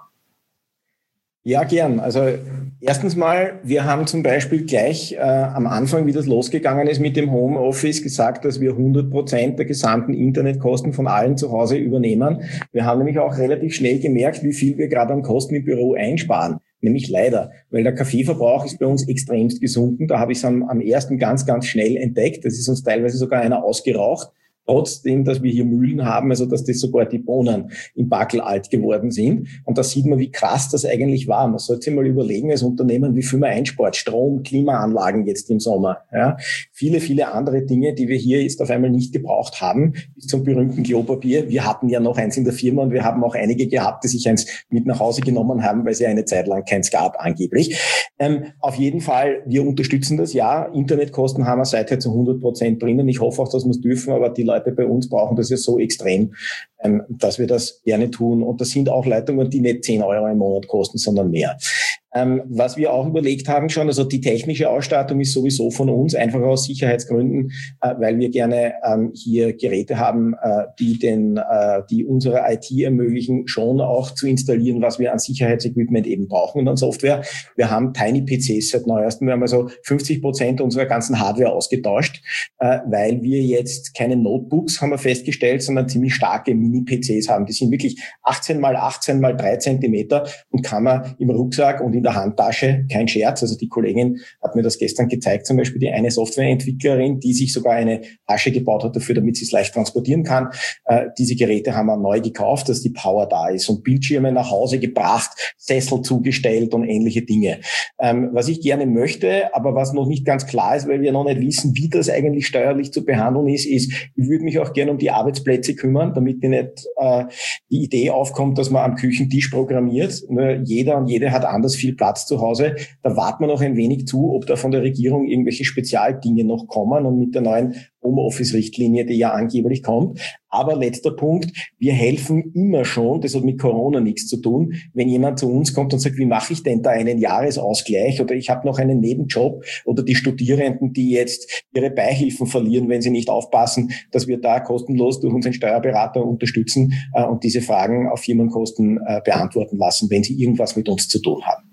[SPEAKER 3] Ja, gern. Also erstens mal, wir haben zum Beispiel gleich äh, am Anfang, wie das losgegangen ist mit dem Homeoffice, gesagt, dass wir hundert Prozent der gesamten Internetkosten von allen zu Hause übernehmen. Wir haben nämlich auch relativ schnell gemerkt, wie viel wir gerade an Kosten im Büro einsparen. Nämlich leider, weil der Kaffeeverbrauch ist bei uns extremst gesunken. Da habe ich es am, am ersten ganz, ganz schnell entdeckt. Das ist uns teilweise sogar einer ausgeraucht. Trotzdem, dass wir hier Mühlen haben, also dass das sogar die Bohnen im Backel alt geworden sind. Und da sieht man, wie krass das eigentlich war. Man sollte sich mal überlegen als Unternehmen, wie viel man einspart. Strom, Klimaanlagen jetzt im Sommer. Ja. Viele, viele andere Dinge, die wir hier jetzt auf einmal nicht gebraucht haben, bis zum berühmten Klopapier. Wir hatten ja noch eins in der Firma und wir haben auch einige gehabt, die sich eins mit nach Hause genommen haben, weil es ja eine Zeit lang keins gab, angeblich. Ähm, auf jeden Fall, wir unterstützen das, ja. Internetkosten haben wir seither zu hundert Prozent drinnen. Ich hoffe auch, dass wir es dürfen, aber die Leute bei uns brauchen das ja so extrem, ähm, dass wir das gerne tun. Und das sind auch Leitungen, die nicht zehn Euro im Monat kosten, sondern mehr. Ähm, was wir auch überlegt haben schon, also die technische Ausstattung ist sowieso von uns, einfach aus Sicherheitsgründen, äh, weil wir gerne ähm, hier Geräte haben, äh, die den, äh, die unsere I T ermöglichen, schon auch zu installieren, was wir an Sicherheitsequipment eben brauchen und an Software. Wir haben Tiny P Cs seit neuestem. Wir haben also fünfzig Prozent unserer ganzen Hardware ausgetauscht, äh, weil wir jetzt keine Notebooks, haben wir festgestellt, sondern ziemlich starke Mini-P Cs haben. Die sind wirklich achtzehn mal achtzehn mal drei Zentimeter und kann man im Rucksack und in der Handtasche, kein Scherz. Also die Kollegin hat mir das gestern gezeigt, zum Beispiel die eine Softwareentwicklerin, die sich sogar eine Tasche gebaut hat dafür, damit sie es leicht transportieren kann. Äh, diese Geräte haben wir neu gekauft, dass die Power da ist und Bildschirme nach Hause gebracht, Sessel zugestellt und ähnliche Dinge. Ähm, was ich gerne möchte, aber was noch nicht ganz klar ist, weil wir noch nicht wissen, wie das eigentlich steuerlich zu behandeln ist, ist, ich würde mich auch gerne um die Arbeitsplätze kümmern, damit die nicht äh, die Idee aufkommt, dass man am Küchentisch programmiert. Jeder und jede hat anders viel Platz zu Hause. Da warten wir noch ein wenig zu, ob da von der Regierung irgendwelche Spezialdinge noch kommen und mit der neuen Homeoffice-Richtlinie, die ja angeblich kommt. Aber letzter Punkt, wir helfen immer schon, das hat mit Corona nichts zu tun, wenn jemand zu uns kommt und sagt, wie mache ich denn da einen Jahresausgleich oder ich habe noch einen Nebenjob oder die Studierenden, die jetzt ihre Beihilfen verlieren, wenn sie nicht aufpassen, dass wir da kostenlos durch unseren Steuerberater unterstützen äh, und diese Fragen auf Firmenkosten äh, beantworten lassen, wenn sie irgendwas mit uns zu tun haben.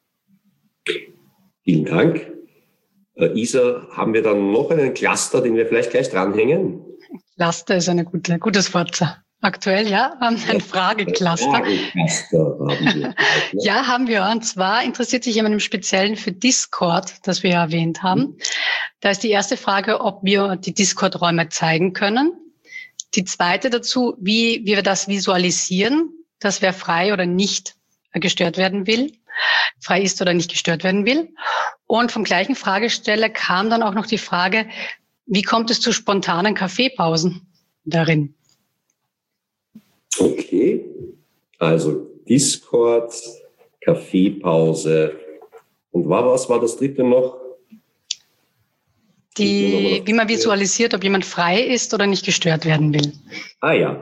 [SPEAKER 2] Vielen Dank. Äh, Isa, haben wir dann noch einen Cluster, den wir vielleicht gleich dranhängen?
[SPEAKER 1] Cluster ist ein gute, gutes Wort. Aktuell, ja, ein ja, Fragecluster. Fragecluster haben wir. Ja, haben wir. Und zwar interessiert sich jemand im Speziellen für Discord, das wir ja erwähnt haben. Mhm. Da ist die erste Frage, ob wir die Discord-Räume zeigen können. Die zweite dazu, wie, wie wir das visualisieren, dass wer frei oder nicht gestört werden will, frei ist oder nicht gestört werden will. Und vom gleichen Fragesteller kam dann auch noch die Frage, wie kommt es zu spontanen Kaffeepausen darin?
[SPEAKER 2] Okay, also Discord, Kaffeepause. Und war, was war das dritte noch?
[SPEAKER 1] Die, wie man visualisiert, ob jemand frei ist oder nicht gestört werden will.
[SPEAKER 2] Ah ja.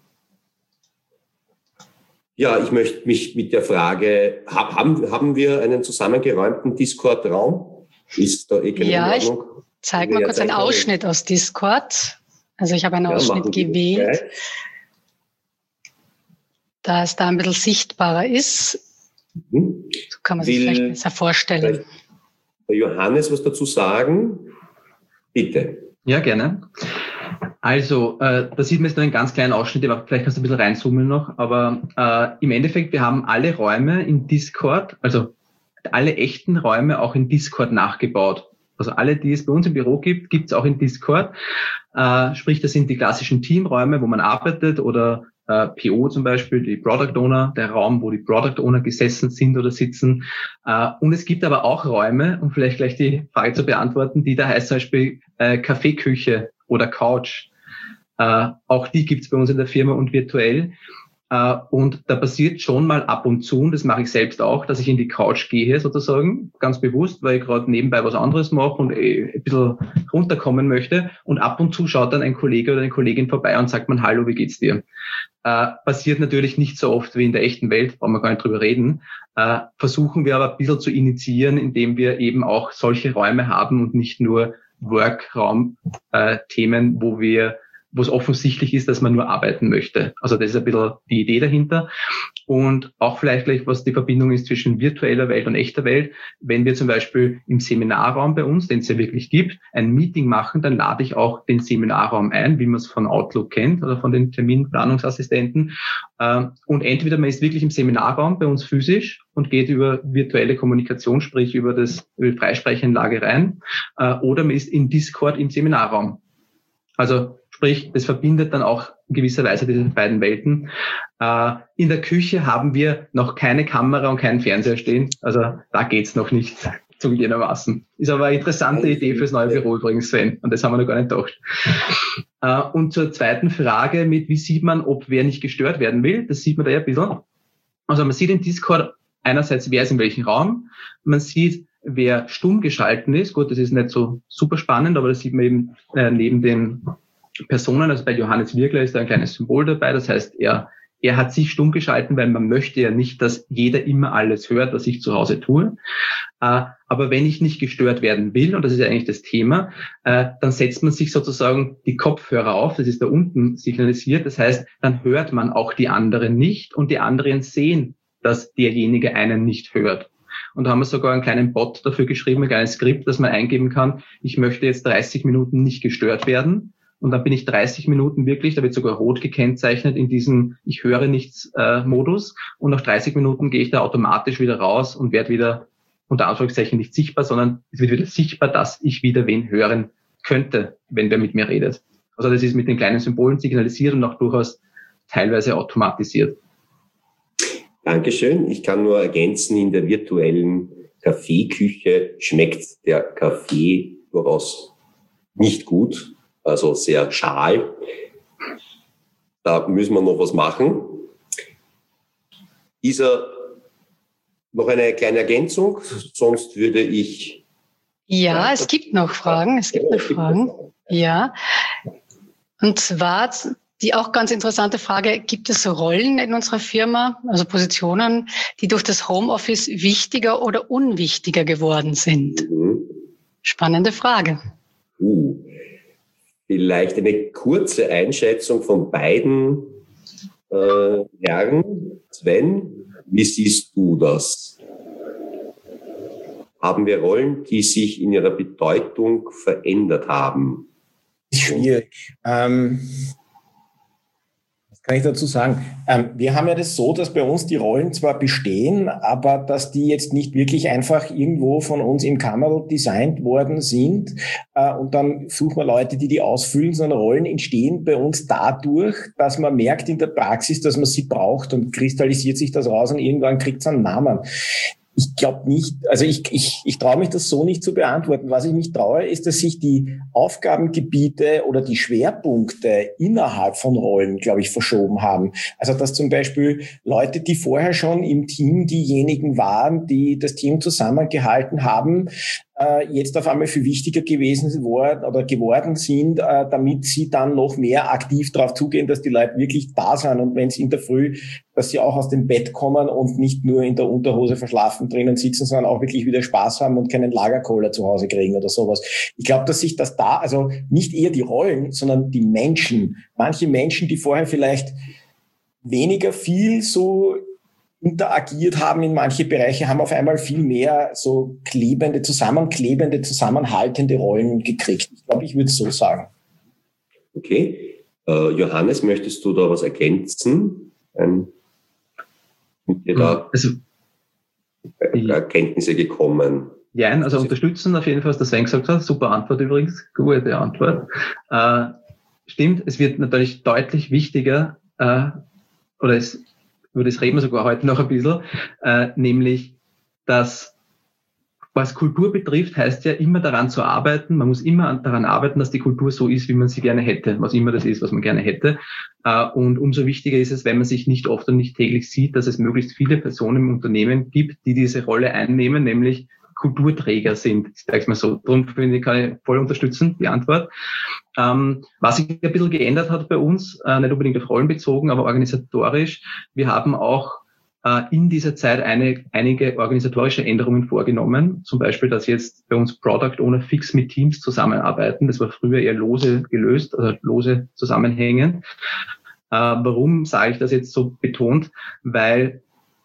[SPEAKER 2] Ja, ich möchte mich mit der Frage, haben, haben wir einen zusammengeräumten Discord-Raum? Ist da eh keine
[SPEAKER 1] Ja, ich zeige mal kurz einen Ausschnitt aus Discord. Also ich habe einen ja, Ausschnitt gewählt, da es da ein bisschen sichtbarer ist. Mhm. So kann man sich Will vielleicht besser vorstellen.
[SPEAKER 2] Der Johannes was dazu sagen? Bitte.
[SPEAKER 4] Ja, gerne. Also, äh, da sieht man jetzt nur einen ganz kleinen Ausschnitt, aber vielleicht kannst du ein bisschen reinzoomen noch, aber äh, im Endeffekt, wir haben alle Räume in Discord, also alle echten Räume auch in Discord nachgebaut. Also alle, die es bei uns im Büro gibt, gibt es auch in Discord. Äh, sprich, das sind die klassischen Teamräume, wo man arbeitet oder äh, P O zum Beispiel, die Product Owner, der Raum, wo die Product Owner gesessen sind oder sitzen. Äh, und es gibt aber auch Räume, um vielleicht gleich die Frage zu beantworten, die da heißt zum Beispiel äh, Kaffeeküche oder Couch. Äh, auch die gibt's bei uns in der Firma und virtuell. Uh, und da passiert schon mal ab und zu, und das mache ich selbst auch, dass ich in die Couch gehe sozusagen, ganz bewusst, weil ich gerade nebenbei was anderes mache und eh ein bisschen runterkommen möchte. Und ab und zu schaut dann ein Kollege oder eine Kollegin vorbei und sagt man, hallo, wie geht's dir? Uh, passiert natürlich nicht so oft wie in der echten Welt, brauchen wir gar nicht drüber reden. Uh, versuchen wir aber ein bisschen zu initiieren, indem wir eben auch solche Räume haben und nicht nur Workraum-Themen, uh, wo wir wo es offensichtlich ist, dass man nur arbeiten möchte. Also das ist ein bisschen die Idee dahinter. Und auch vielleicht gleich, was die Verbindung ist zwischen virtueller Welt und echter Welt. Wenn wir zum Beispiel im Seminarraum bei uns, den es ja wirklich gibt, ein Meeting machen, dann lade ich auch den Seminarraum ein, wie man es von Outlook kennt oder von den Terminplanungsassistenten. Und entweder man ist wirklich im Seminarraum bei uns physisch und geht über virtuelle Kommunikation, sprich über das über die Freisprechanlage rein, oder man ist in Discord im Seminarraum. Also sprich, das verbindet dann auch in gewisser Weise diese beiden Welten. Äh, in der Küche haben wir noch keine Kamera und keinen Fernseher stehen. Also da geht's noch nicht zugegebenermaßen. Ist aber eine interessante Idee fürs neue Büro übrigens, Sven. Und das haben wir noch gar nicht gedacht. Äh, und zur zweiten Frage mit, wie sieht man, ob wer nicht gestört werden will? Das sieht man da ja ein bisschen. Also man sieht in Discord einerseits, wer ist in welchem Raum. Man sieht, wer stumm geschalten ist. Gut, das ist nicht so super spannend, aber das sieht man eben äh, neben den Personen, also bei Johannes Wirkler ist da ein kleines Symbol dabei, das heißt, er, er hat sich stumm geschalten, weil man möchte ja nicht, dass jeder immer alles hört, was ich zu Hause tue. Äh, aber wenn ich nicht gestört werden will, und das ist ja eigentlich das Thema, äh, dann setzt man sich sozusagen die Kopfhörer auf, das ist da unten signalisiert, das heißt, dann hört man auch die anderen nicht und die anderen sehen, dass derjenige einen nicht hört. Und da haben wir sogar einen kleinen Bot dafür geschrieben, ein kleines Skript, das man eingeben kann, ich möchte jetzt dreißig Minuten nicht gestört werden. Und dann bin ich dreißig Minuten wirklich, da wird sogar rot gekennzeichnet in diesem Ich höre nichts äh, Modus. Und nach dreißig Minuten gehe ich da automatisch wieder raus und werde wieder unter Anführungszeichen nicht sichtbar, sondern es wird wieder sichtbar, dass ich wieder wen hören könnte, wenn wer mit mir redet. Also das ist mit den kleinen Symbolen signalisiert und auch durchaus teilweise automatisiert.
[SPEAKER 2] Dankeschön. Ich kann nur ergänzen, in der virtuellen Kaffeeküche schmeckt der Kaffee durchaus nicht gut. Also sehr schal. Da müssen wir noch was machen. Isa, noch eine kleine Ergänzung, sonst würde ich...
[SPEAKER 1] Ja, es gibt noch Fragen, es gibt noch Fragen. Ja, und zwar die auch ganz interessante Frage, gibt es Rollen in unserer Firma, also Positionen, die durch das Homeoffice wichtiger oder unwichtiger geworden sind? Mhm. Spannende Frage.
[SPEAKER 2] Uh. Vielleicht eine kurze Einschätzung von beiden äh, Herren. Sven, wie siehst du das? Haben wir Rollen, die sich in ihrer Bedeutung verändert haben?
[SPEAKER 3] Schwierig. Ähm, was kann ich dazu sagen? Ähm, wir haben ja das so, dass bei uns die Rollen zwar bestehen, aber dass die jetzt nicht wirklich einfach irgendwo von uns im Kammerl designt worden sind äh, und dann suchen wir Leute, die die ausfüllen, sondern Rollen entstehen bei uns dadurch, dass man merkt in der Praxis, dass man sie braucht und kristallisiert sich das raus und irgendwann kriegt es einen Namen. Ich glaube nicht, also ich, ich, ich traue mich das so nicht zu beantworten. Was ich mich traue, ist, dass sich die Aufgabengebiete oder die Schwerpunkte innerhalb von Rollen, glaube ich, verschoben haben. Also dass zum Beispiel Leute, die vorher schon im Team diejenigen waren, die das Team zusammengehalten haben, jetzt auf einmal viel wichtiger gewesen worden oder geworden sind, damit sie dann noch mehr aktiv darauf zugehen, dass die Leute wirklich da sind und wenn sie in der Früh, dass sie auch aus dem Bett kommen und nicht nur in der Unterhose verschlafen drinnen sitzen, sondern auch wirklich wieder Spaß haben und keinen Lagerkoller zu Hause kriegen oder sowas. Ich glaube, dass sich das da, also nicht eher die Rollen, sondern die Menschen, manche Menschen, die vorher vielleicht weniger viel so interagiert haben in manche Bereiche, haben auf einmal viel mehr so klebende, zusammenklebende, zusammenhaltende Rollen gekriegt. Ich glaube, ich würde es so sagen.
[SPEAKER 2] Okay. Äh, Johannes, möchtest du da was ergänzen? Ähm, mit dir da
[SPEAKER 4] also,
[SPEAKER 2] Erkenntnisse gekommen?
[SPEAKER 4] Ja, also unterstützen auf jeden Fall, was der Sven gesagt hat. Super Antwort übrigens, gute Antwort. Äh, stimmt, es wird natürlich deutlich wichtiger, äh, oder es über das reden wir sogar heute noch ein bisschen, äh, nämlich, dass was Kultur betrifft, heißt ja immer daran zu arbeiten. Man muss immer daran arbeiten, dass die Kultur so ist, wie man sie gerne hätte, was immer das ist, was man gerne hätte. Und umso wichtiger ist es, wenn man sich nicht oft und nicht täglich sieht, dass es möglichst viele Personen im Unternehmen gibt, die diese Rolle einnehmen, nämlich Kulturträger sind. Ich sage es mal so. Darum finde ich, kann ich voll unterstützen, die Antwort. Ähm, was sich ein bisschen geändert hat bei uns, äh, nicht unbedingt auf Rollen bezogen, aber organisatorisch. Wir haben auch äh, in dieser Zeit eine, einige organisatorische Änderungen vorgenommen. Zum Beispiel, dass jetzt bei uns Product Owner fix mit Teams zusammenarbeiten. Das war früher eher lose gelöst, also lose zusammenhängen. Äh, warum sage ich das jetzt so betont? Weil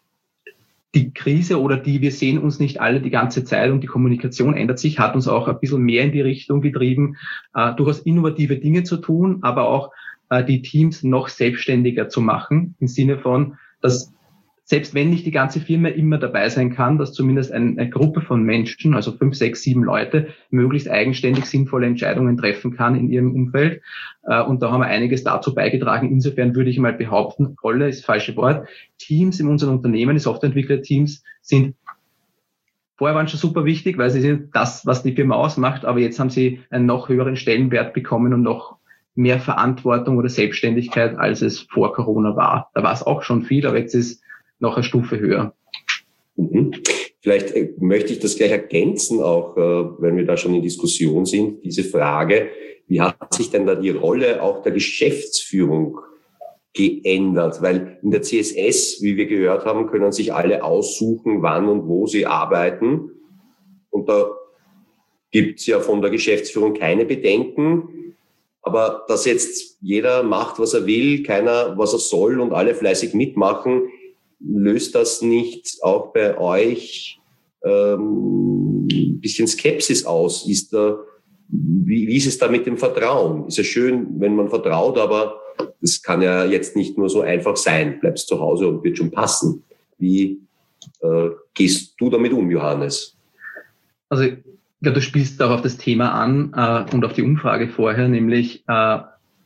[SPEAKER 4] die Krise oder die, wir sehen uns nicht alle die ganze Zeit und die Kommunikation ändert sich, hat uns auch ein bisschen mehr in die Richtung getrieben, äh, durchaus innovative Dinge zu tun, aber auch äh, die Teams noch selbstständiger zu machen, im Sinne von, dass selbst wenn nicht die ganze Firma immer dabei sein kann, dass zumindest eine, eine Gruppe von Menschen, also fünf, sechs, sieben Leute, möglichst eigenständig sinnvolle Entscheidungen treffen kann in ihrem Umfeld. Und da haben wir einiges dazu beigetragen. Insofern würde ich mal behaupten, Rolle ist das falsche Wort. Teams in unseren Unternehmen, die Softwareentwickler-Teams, sind vorher waren schon super wichtig, weil sie sind das, was die Firma ausmacht, aber jetzt haben sie einen noch höheren Stellenwert bekommen und noch mehr Verantwortung oder Selbstständigkeit, als es vor Corona war. Da war es auch schon viel, aber jetzt ist noch eine Stufe höher.
[SPEAKER 2] Mhm. Vielleicht äh, möchte ich das gleich ergänzen, auch äh, wenn wir da schon in Diskussion sind, diese Frage, wie hat sich denn da die Rolle auch der Geschäftsführung geändert? Weil in der C S S, wie wir gehört haben, können sich alle aussuchen, wann und wo sie arbeiten. Und da gibt es ja von der Geschäftsführung keine Bedenken. Aber dass jetzt jeder macht, was er will, keiner, was er soll und alle fleißig mitmachen, löst das nicht auch bei euch ähm, ein bisschen Skepsis aus? Ist da, wie, wie ist es da mit dem Vertrauen? Ist ja schön, wenn man vertraut, aber das kann ja jetzt nicht nur so einfach sein. Bleibst zu Hause und wird schon passen. Wie äh, gehst du damit um, Johannes?
[SPEAKER 4] Also ja, du spielst auch auf das Thema an äh, und auf die Umfrage vorher, nämlich äh,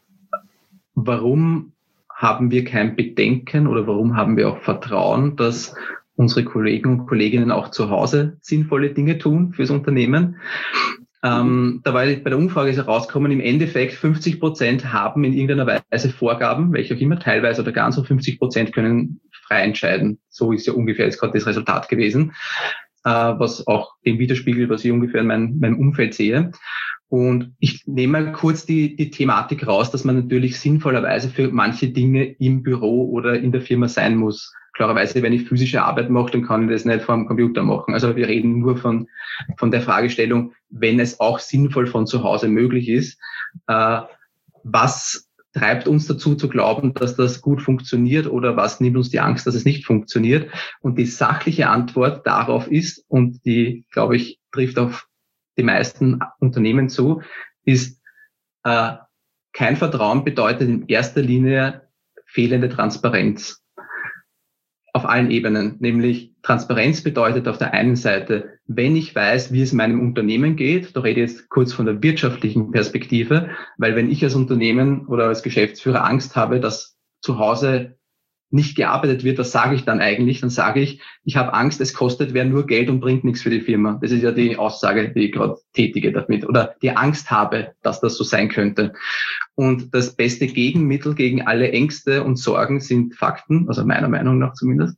[SPEAKER 4] warum haben wir kein Bedenken oder warum haben wir auch Vertrauen, dass unsere Kollegen und Kolleginnen auch zu Hause sinnvolle Dinge tun fürs Unternehmen. Ähm, da war bei der Umfrage ist herausgekommen, im Endeffekt fünfzig Prozent haben in irgendeiner Weise Vorgaben, welche auch immer, teilweise oder ganz, und fünfzig Prozent können frei entscheiden. So ist ja ungefähr jetzt gerade das Resultat gewesen, äh, was auch dem widerspiegelt, was ich ungefähr in meinem, meinem Umfeld sehe. Und ich nehme mal kurz die, die Thematik raus, dass man natürlich sinnvollerweise für manche Dinge im Büro oder in der Firma sein muss. Klarerweise, wenn ich physische Arbeit mache, dann kann ich das nicht vor dem Computer machen. Also wir reden nur von, von der Fragestellung, wenn es auch sinnvoll von zu Hause möglich ist, äh, was treibt uns dazu zu glauben, dass das gut funktioniert, oder was nimmt uns die Angst, dass es nicht funktioniert? Und die sachliche Antwort darauf ist, und die, glaube ich, trifft auf die meisten Unternehmen zu, ist, äh, kein Vertrauen bedeutet in erster Linie fehlende Transparenz. Auf allen Ebenen. Nämlich Transparenz bedeutet auf der einen Seite, wenn ich weiß, wie es meinem Unternehmen geht, da rede ich jetzt kurz von der wirtschaftlichen Perspektive, weil wenn ich als Unternehmen oder als Geschäftsführer Angst habe, dass zu Hause nicht gearbeitet wird, was sage ich dann eigentlich? Dann sage ich, ich habe Angst, es kostet wer nur Geld und bringt nichts für die Firma. Das ist ja die Aussage, die ich gerade tätige damit, oder die Angst habe, dass das so sein könnte. Und das beste Gegenmittel gegen alle Ängste und Sorgen sind Fakten, also meiner Meinung nach zumindest.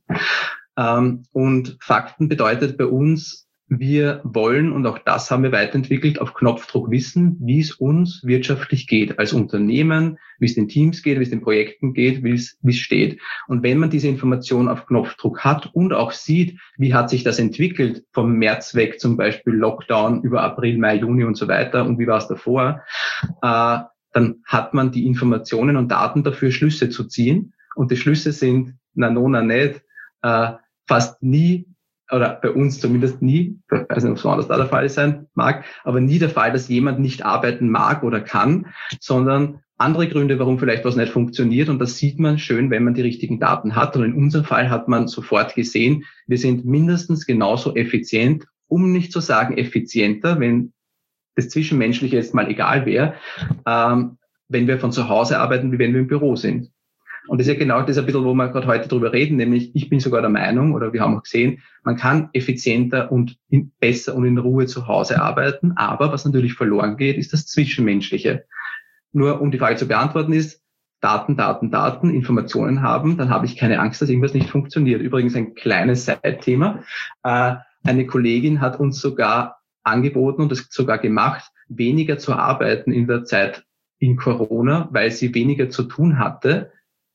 [SPEAKER 4] Und Fakten bedeutet bei uns, wir wollen, und auch das haben wir weiterentwickelt, auf Knopfdruck wissen, wie es uns wirtschaftlich geht, als Unternehmen, wie es den Teams geht, wie es den Projekten geht, wie es, wie es steht. Und wenn man diese Information auf Knopfdruck hat und auch sieht, wie hat sich das entwickelt, vom März weg zum Beispiel Lockdown über April, Mai, Juni und so weiter, und wie war es davor, äh, dann hat man die Informationen und Daten dafür, Schlüsse zu ziehen. Und die Schlüsse sind, na, no, na, nicht, äh, fast nie, oder bei uns zumindest nie, ich weiß nicht, ob es woanders da der Fall sein mag, aber nie der Fall, dass jemand nicht arbeiten mag oder kann, sondern andere Gründe, warum vielleicht was nicht funktioniert. Und das sieht man schön, wenn man die richtigen Daten hat. Und in unserem Fall hat man sofort gesehen, wir sind mindestens genauso effizient, um nicht zu sagen effizienter, wenn das Zwischenmenschliche jetzt mal egal wäre, ähm, wenn wir von zu Hause arbeiten, wie wenn wir im Büro sind. Und das ist ja genau das ein bisschen, wo wir gerade heute drüber reden, nämlich ich bin sogar der Meinung, oder wir haben auch gesehen, man kann effizienter und in, besser und in Ruhe zu Hause arbeiten, aber was natürlich verloren geht, ist das Zwischenmenschliche. Nur um die Frage zu beantworten ist, Daten, Daten, Daten, Informationen haben, dann habe ich keine Angst, dass irgendwas nicht funktioniert. Übrigens ein kleines Side-Thema. Äh, eine Kollegin hat uns sogar angeboten und das sogar gemacht, weniger zu arbeiten in der Zeit in Corona, weil sie weniger zu tun hatte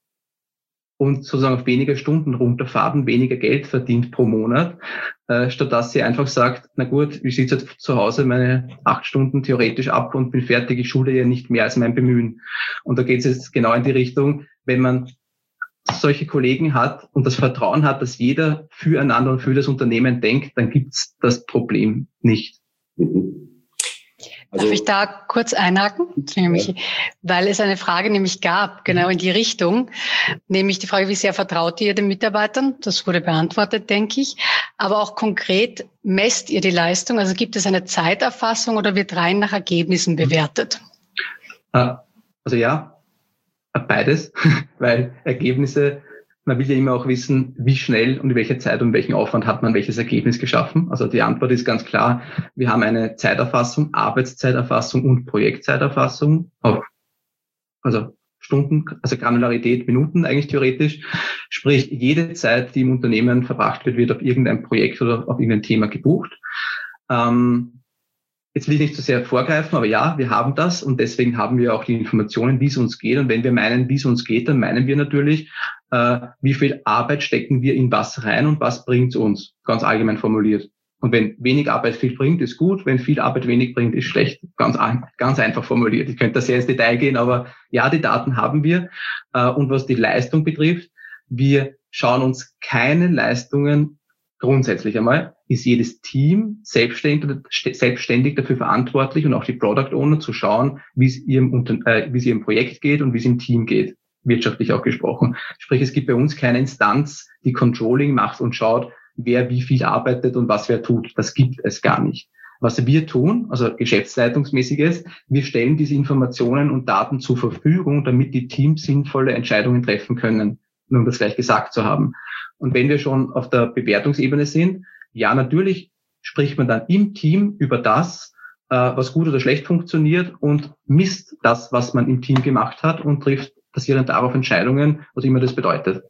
[SPEAKER 4] und sozusagen auf weniger Stunden runterfahrt und weniger Geld verdient pro Monat, äh, statt dass sie einfach sagt, na gut, ich sitze jetzt zu Hause meine acht Stunden theoretisch ab und bin fertig, ich schulde ja nicht mehr als mein Bemühen. Und da geht es jetzt genau in die Richtung, wenn man solche Kollegen hat und das Vertrauen hat, dass jeder füreinander und für das Unternehmen denkt, dann gibt's das Problem nicht.
[SPEAKER 2] Mhm.
[SPEAKER 1] Also, darf ich da kurz einhaken? Ja. Weil es eine Frage nämlich gab, genau in die Richtung, nämlich die Frage, wie sehr vertraut ihr den Mitarbeitern? Das wurde beantwortet, denke ich. Aber auch konkret, messt ihr die Leistung? Also gibt es eine Zeiterfassung oder wird rein nach Ergebnissen bewertet?
[SPEAKER 4] Also ja, beides, weil Ergebnisse, man will ja immer auch wissen, wie schnell und in welcher Zeit und welchen Aufwand hat man welches Ergebnis geschaffen. Also die Antwort ist ganz klar, wir haben eine Zeiterfassung, Arbeitszeiterfassung und Projektzeiterfassung auf, also Stunden, also Granularität, Minuten eigentlich theoretisch. Sprich, jede Zeit, die im Unternehmen verbracht wird, wird auf irgendein Projekt oder auf irgendein Thema gebucht. Ähm, Jetzt will ich nicht zu sehr vorgreifen, aber ja, wir haben das und deswegen haben wir auch die Informationen, wie es uns geht. Und wenn wir meinen, wie es uns geht, dann meinen wir natürlich, äh, wie viel Arbeit stecken wir in was rein und was bringt es uns, ganz allgemein formuliert. Und wenn wenig Arbeit viel bringt, ist gut. Wenn viel Arbeit wenig bringt, ist schlecht. Ganz, ganz einfach formuliert. Ich könnte da sehr ins Detail gehen, aber ja, die Daten haben wir. Äh, und was die Leistung betrifft, wir schauen uns keine Leistungen grundsätzlich einmal, ist jedes Team selbstständig, selbstständig dafür verantwortlich und auch die Product Owner zu schauen, wie es ihrem, äh, wie es ihrem Projekt geht und wie es im Team geht, wirtschaftlich auch gesprochen. Sprich, es gibt bei uns keine Instanz, die Controlling macht und schaut, wer wie viel arbeitet und was wer tut. Das gibt es gar nicht. Was wir tun, also geschäftsleitungsmäßiges, wir stellen diese Informationen und Daten zur Verfügung, damit die Teams sinnvolle Entscheidungen treffen können, nur um das gleich gesagt zu haben. Und wenn wir schon auf der Bewertungsebene sind, ja, natürlich spricht man dann im Team über das, äh, was gut oder schlecht funktioniert und misst das, was man im Team gemacht hat und trifft basierend darauf Entscheidungen, was immer das bedeutet.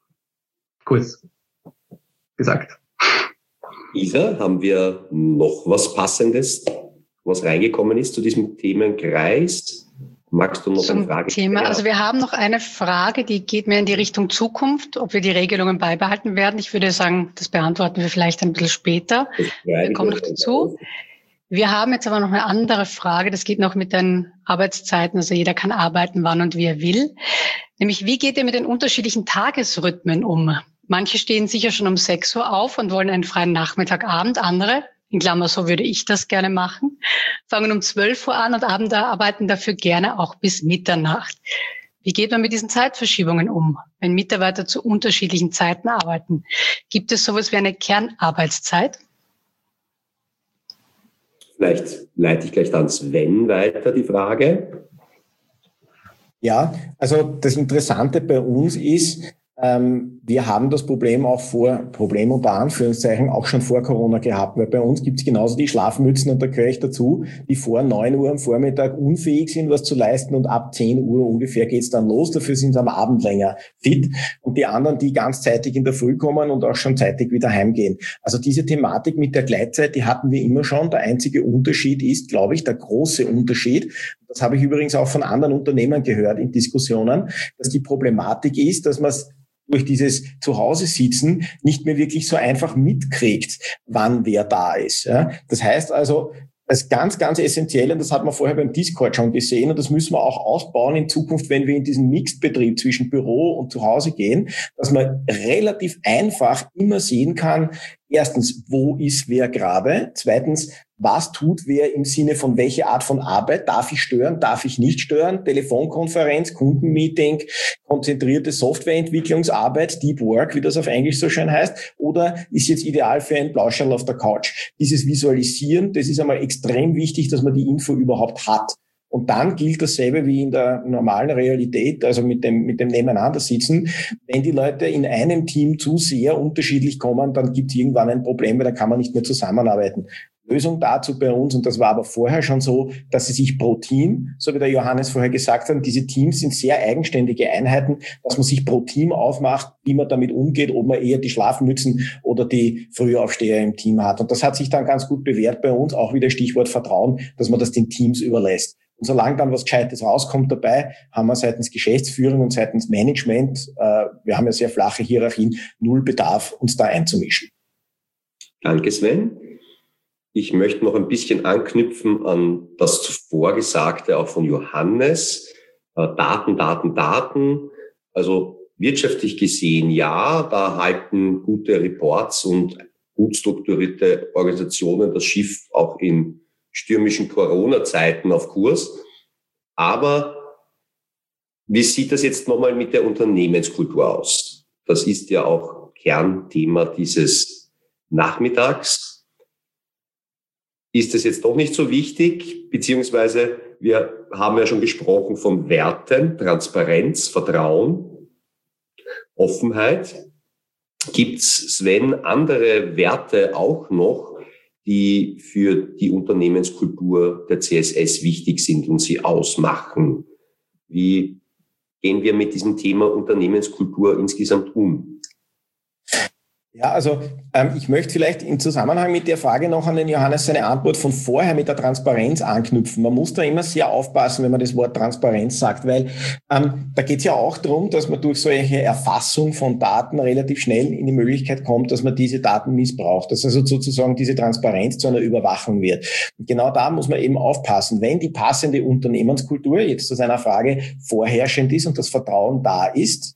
[SPEAKER 4] Kurz gesagt.
[SPEAKER 2] Isa, haben wir noch was Passendes, was reingekommen ist zu diesem Themenkreis? Magst du noch
[SPEAKER 1] Zum
[SPEAKER 2] eine Frage
[SPEAKER 1] Thema?
[SPEAKER 2] stellen?
[SPEAKER 1] Also wir haben noch eine Frage, die geht mehr in die Richtung Zukunft, ob wir die Regelungen beibehalten werden. Ich würde sagen, das beantworten wir vielleicht ein bisschen später. Wir kommen noch dazu. Wir haben jetzt aber noch eine andere Frage, das geht noch mit den Arbeitszeiten, also jeder kann arbeiten, wann und wie er will. Nämlich, wie geht ihr mit den unterschiedlichen Tagesrhythmen um? Manche stehen sicher schon um sechs Uhr auf und wollen einen freien Nachmittag, Abend, andere, in Klammer, so würde ich das gerne machen, fangen um zwölf Uhr an und arbeiten dafür gerne auch bis Mitternacht. Wie geht man mit diesen Zeitverschiebungen um, wenn Mitarbeiter zu unterschiedlichen Zeiten arbeiten? Gibt es sowas wie eine Kernarbeitszeit?
[SPEAKER 2] Vielleicht leite ich gleich dann Sven weiter die Frage.
[SPEAKER 3] Ja, also das Interessante bei uns ist, ähm, wir haben das Problem auch vor, Problem unter Anführungszeichen, auch schon vor Corona gehabt, weil bei uns gibt es genauso die Schlafmützen und da gehöre ich dazu, die vor neun Uhr am Vormittag unfähig sind, was zu leisten und ab zehn Uhr ungefähr geht's dann los, dafür sind sie am Abend länger fit und die anderen, die ganzzeitig in der Früh kommen und auch schon zeitig wieder heimgehen. Also diese Thematik mit der Gleitzeit, die hatten wir immer schon. Der einzige Unterschied ist, glaube ich, der große Unterschied, das habe ich übrigens auch von anderen Unternehmern gehört in Diskussionen, dass die Problematik ist, dass man durch dieses Zuhause-Sitzen nicht mehr wirklich so einfach mitkriegt, wann wer da ist. Ja? Das heißt also, das ganz, ganz essentiell, und das hat man vorher beim Discord schon gesehen, und das müssen wir auch ausbauen in Zukunft, wenn wir in diesen Mixed-Betrieb zwischen Büro und Zuhause gehen, dass man relativ einfach immer sehen kann, erstens, wo ist wer gerade? Zweitens, was tut wer im Sinne von welche Art von Arbeit? Darf ich stören? Darf ich nicht stören? Telefonkonferenz, Kundenmeeting, konzentrierte Softwareentwicklungsarbeit, Deep Work, wie das auf Englisch so schön heißt, oder ist jetzt ideal für ein Plauscherl auf der Couch? Dieses Visualisieren, das ist einmal extrem wichtig, dass man die Info überhaupt hat. Und dann gilt dasselbe wie in der normalen Realität, also mit dem, mit dem Nebeneinandersitzen. Wenn die Leute in einem Team zu sehr unterschiedlich kommen, dann gibt es irgendwann ein Problem, weil da kann man nicht mehr zusammenarbeiten. Lösung dazu bei uns, und das war aber vorher schon so, dass sie sich pro Team, so wie der Johannes vorher gesagt hat, diese Teams sind sehr eigenständige Einheiten, dass man sich pro Team aufmacht, wie man damit umgeht, ob man eher die Schlafmützen oder die Frühaufsteher im Team hat. Und das hat sich dann ganz gut bewährt bei uns, auch wieder Stichwort Vertrauen, dass man das den Teams überlässt. Und solange dann was Gescheites rauskommt dabei, haben wir seitens Geschäftsführung und seitens Management, äh, wir haben ja sehr flache Hierarchien, null Bedarf, uns da einzumischen.
[SPEAKER 2] Danke, Sven. Ich möchte noch ein bisschen anknüpfen an das zuvor Gesagte, auch von Johannes. Daten, Daten, Daten. Also wirtschaftlich gesehen, ja, da halten gute Reports und gut strukturierte Organisationen das Schiff auch in stürmischen Corona-Zeiten auf Kurs. Aber wie sieht das jetzt nochmal mit der Unternehmenskultur aus? Das ist ja auch Kernthema dieses Nachmittags. Ist es jetzt doch nicht so wichtig, beziehungsweise wir haben ja schon gesprochen von Werten, Transparenz, Vertrauen, Offenheit. Gibt's, Sven, andere Werte auch noch, die für die Unternehmenskultur der C S S wichtig sind und sie ausmachen? Wie gehen wir mit diesem Thema Unternehmenskultur insgesamt um?
[SPEAKER 3] Ja, also ähm, ich möchte vielleicht im Zusammenhang mit der Frage noch an den Johannes seine Antwort von vorher mit der Transparenz anknüpfen. Man muss da immer sehr aufpassen, wenn man das Wort Transparenz sagt, weil ähm, da geht es ja auch darum, dass man durch solche Erfassung von Daten relativ schnell in die Möglichkeit kommt, dass man diese Daten missbraucht, dass also sozusagen diese Transparenz zu einer Überwachung wird. Und genau da muss man eben aufpassen. Wenn die passende Unternehmenskultur, jetzt zu seiner Frage, vorherrschend ist und das Vertrauen da ist,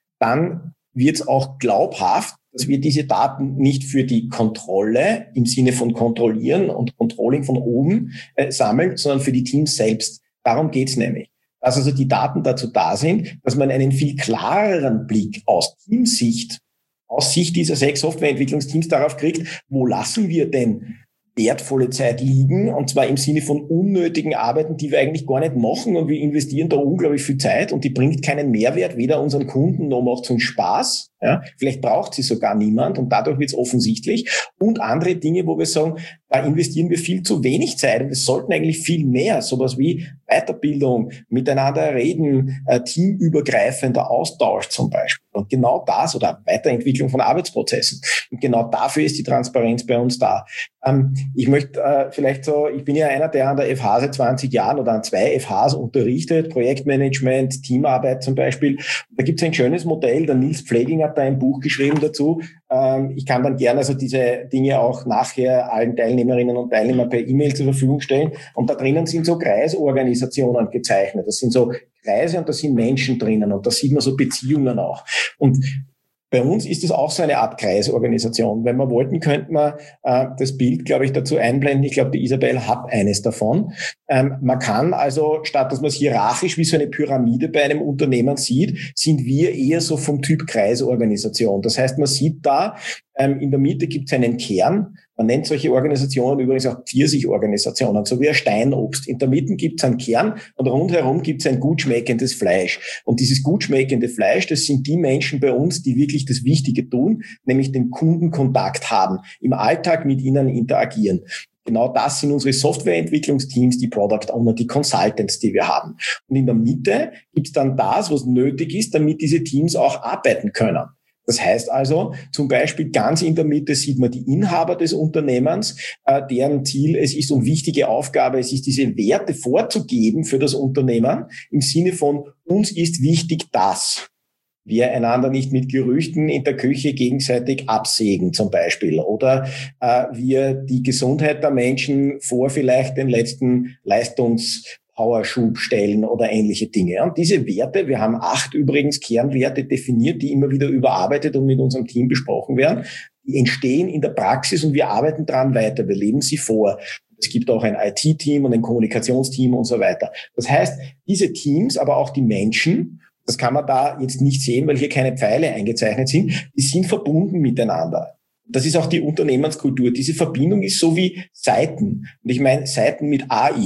[SPEAKER 3] dann wird es auch glaubhaft, dass wir diese Daten nicht für die Kontrolle im Sinne von Kontrollieren und Controlling von oben äh, sammeln, sondern für die Teams selbst. Darum geht's nämlich. Dass also die Daten dazu da sind, dass man einen viel klareren Blick aus Teamsicht, aus Sicht dieser sechs Softwareentwicklungsteams darauf kriegt, wo lassen wir denn wertvolle Zeit liegen, und zwar im Sinne von unnötigen Arbeiten, die wir eigentlich gar nicht machen, und wir investieren da unglaublich viel Zeit und die bringt keinen Mehrwert, weder unseren Kunden noch macht es uns Spaß. Ja, vielleicht braucht sie sogar niemand und dadurch wird es offensichtlich. Und andere Dinge, wo wir sagen, da investieren wir viel zu wenig Zeit und es sollten eigentlich viel mehr, sowas wie Weiterbildung, miteinander reden, äh, teamübergreifender Austausch zum Beispiel. Und genau das, oder Weiterentwicklung von Arbeitsprozessen. Und genau dafür ist die Transparenz bei uns da. Ähm, ich möchte äh, vielleicht so, ich bin ja einer, der an der F H seit zwanzig Jahren oder an zwei F Hs unterrichtet, Projektmanagement, Teamarbeit zum Beispiel. Da gibt es ein schönes Modell, der Nils Pfleging hat da ein Buch geschrieben dazu. Ähm, ich kann dann gerne also diese Dinge auch nachher allen Teilnehmerinnen und Teilnehmern per E-Mail zur Verfügung stellen. Und da drinnen sind so Kreisorganisationen gezeichnet. Das sind so Kreise und da sind Menschen drinnen und da sieht man so Beziehungen auch. Und bei uns ist es auch so eine Art Kreisorganisation. Wenn wir wollten, könnten wir äh, das Bild, glaube ich, dazu einblenden. Ich glaube, die Isabel hat eines davon. Ähm, man kann also, statt dass man es hierarchisch wie so eine Pyramide bei einem Unternehmen sieht, sind wir eher so vom Typ Kreisorganisation. Das heißt, man sieht da, ähm, in der Mitte gibt es einen Kern. Man nennt solche Organisationen übrigens auch Pfirsichorganisationen, so wie ein Steinobst. In der Mitte gibt es einen Kern und rundherum gibt es ein gut schmeckendes Fleisch. Und dieses gut schmeckende Fleisch, das sind die Menschen bei uns, die wirklich das Wichtige tun, nämlich den Kundenkontakt haben, im Alltag mit ihnen interagieren. Genau das sind unsere Softwareentwicklungsteams, die Product Owner, die Consultants, die wir haben. Und in der Mitte gibt es dann das, was nötig ist, damit diese Teams auch arbeiten können. Das heißt also, zum Beispiel ganz in der Mitte sieht man die Inhaber des Unternehmens, äh, deren Ziel es ist und wichtige Aufgabe, es ist, diese Werte vorzugeben für das Unternehmen im Sinne von, uns ist wichtig, dass wir einander nicht mit Gerüchten in der Küche gegenseitig absägen zum Beispiel oder äh, wir die Gesundheit der Menschen vor vielleicht den letzten Leistungs Powerschub stellen oder ähnliche Dinge. Und diese Werte, wir haben acht übrigens Kernwerte definiert, die immer wieder überarbeitet und mit unserem Team besprochen werden, die entstehen in der Praxis und wir arbeiten dran weiter. Wir leben sie vor. Es gibt auch ein I T-Team und ein Kommunikationsteam und so weiter. Das heißt, diese Teams, aber auch die Menschen, das kann man da jetzt nicht sehen, weil hier keine Pfeile eingezeichnet sind, die sind verbunden miteinander. Das ist auch die Unternehmenskultur. Diese Verbindung ist so wie Seiten. Und ich meine Seiten mit A I.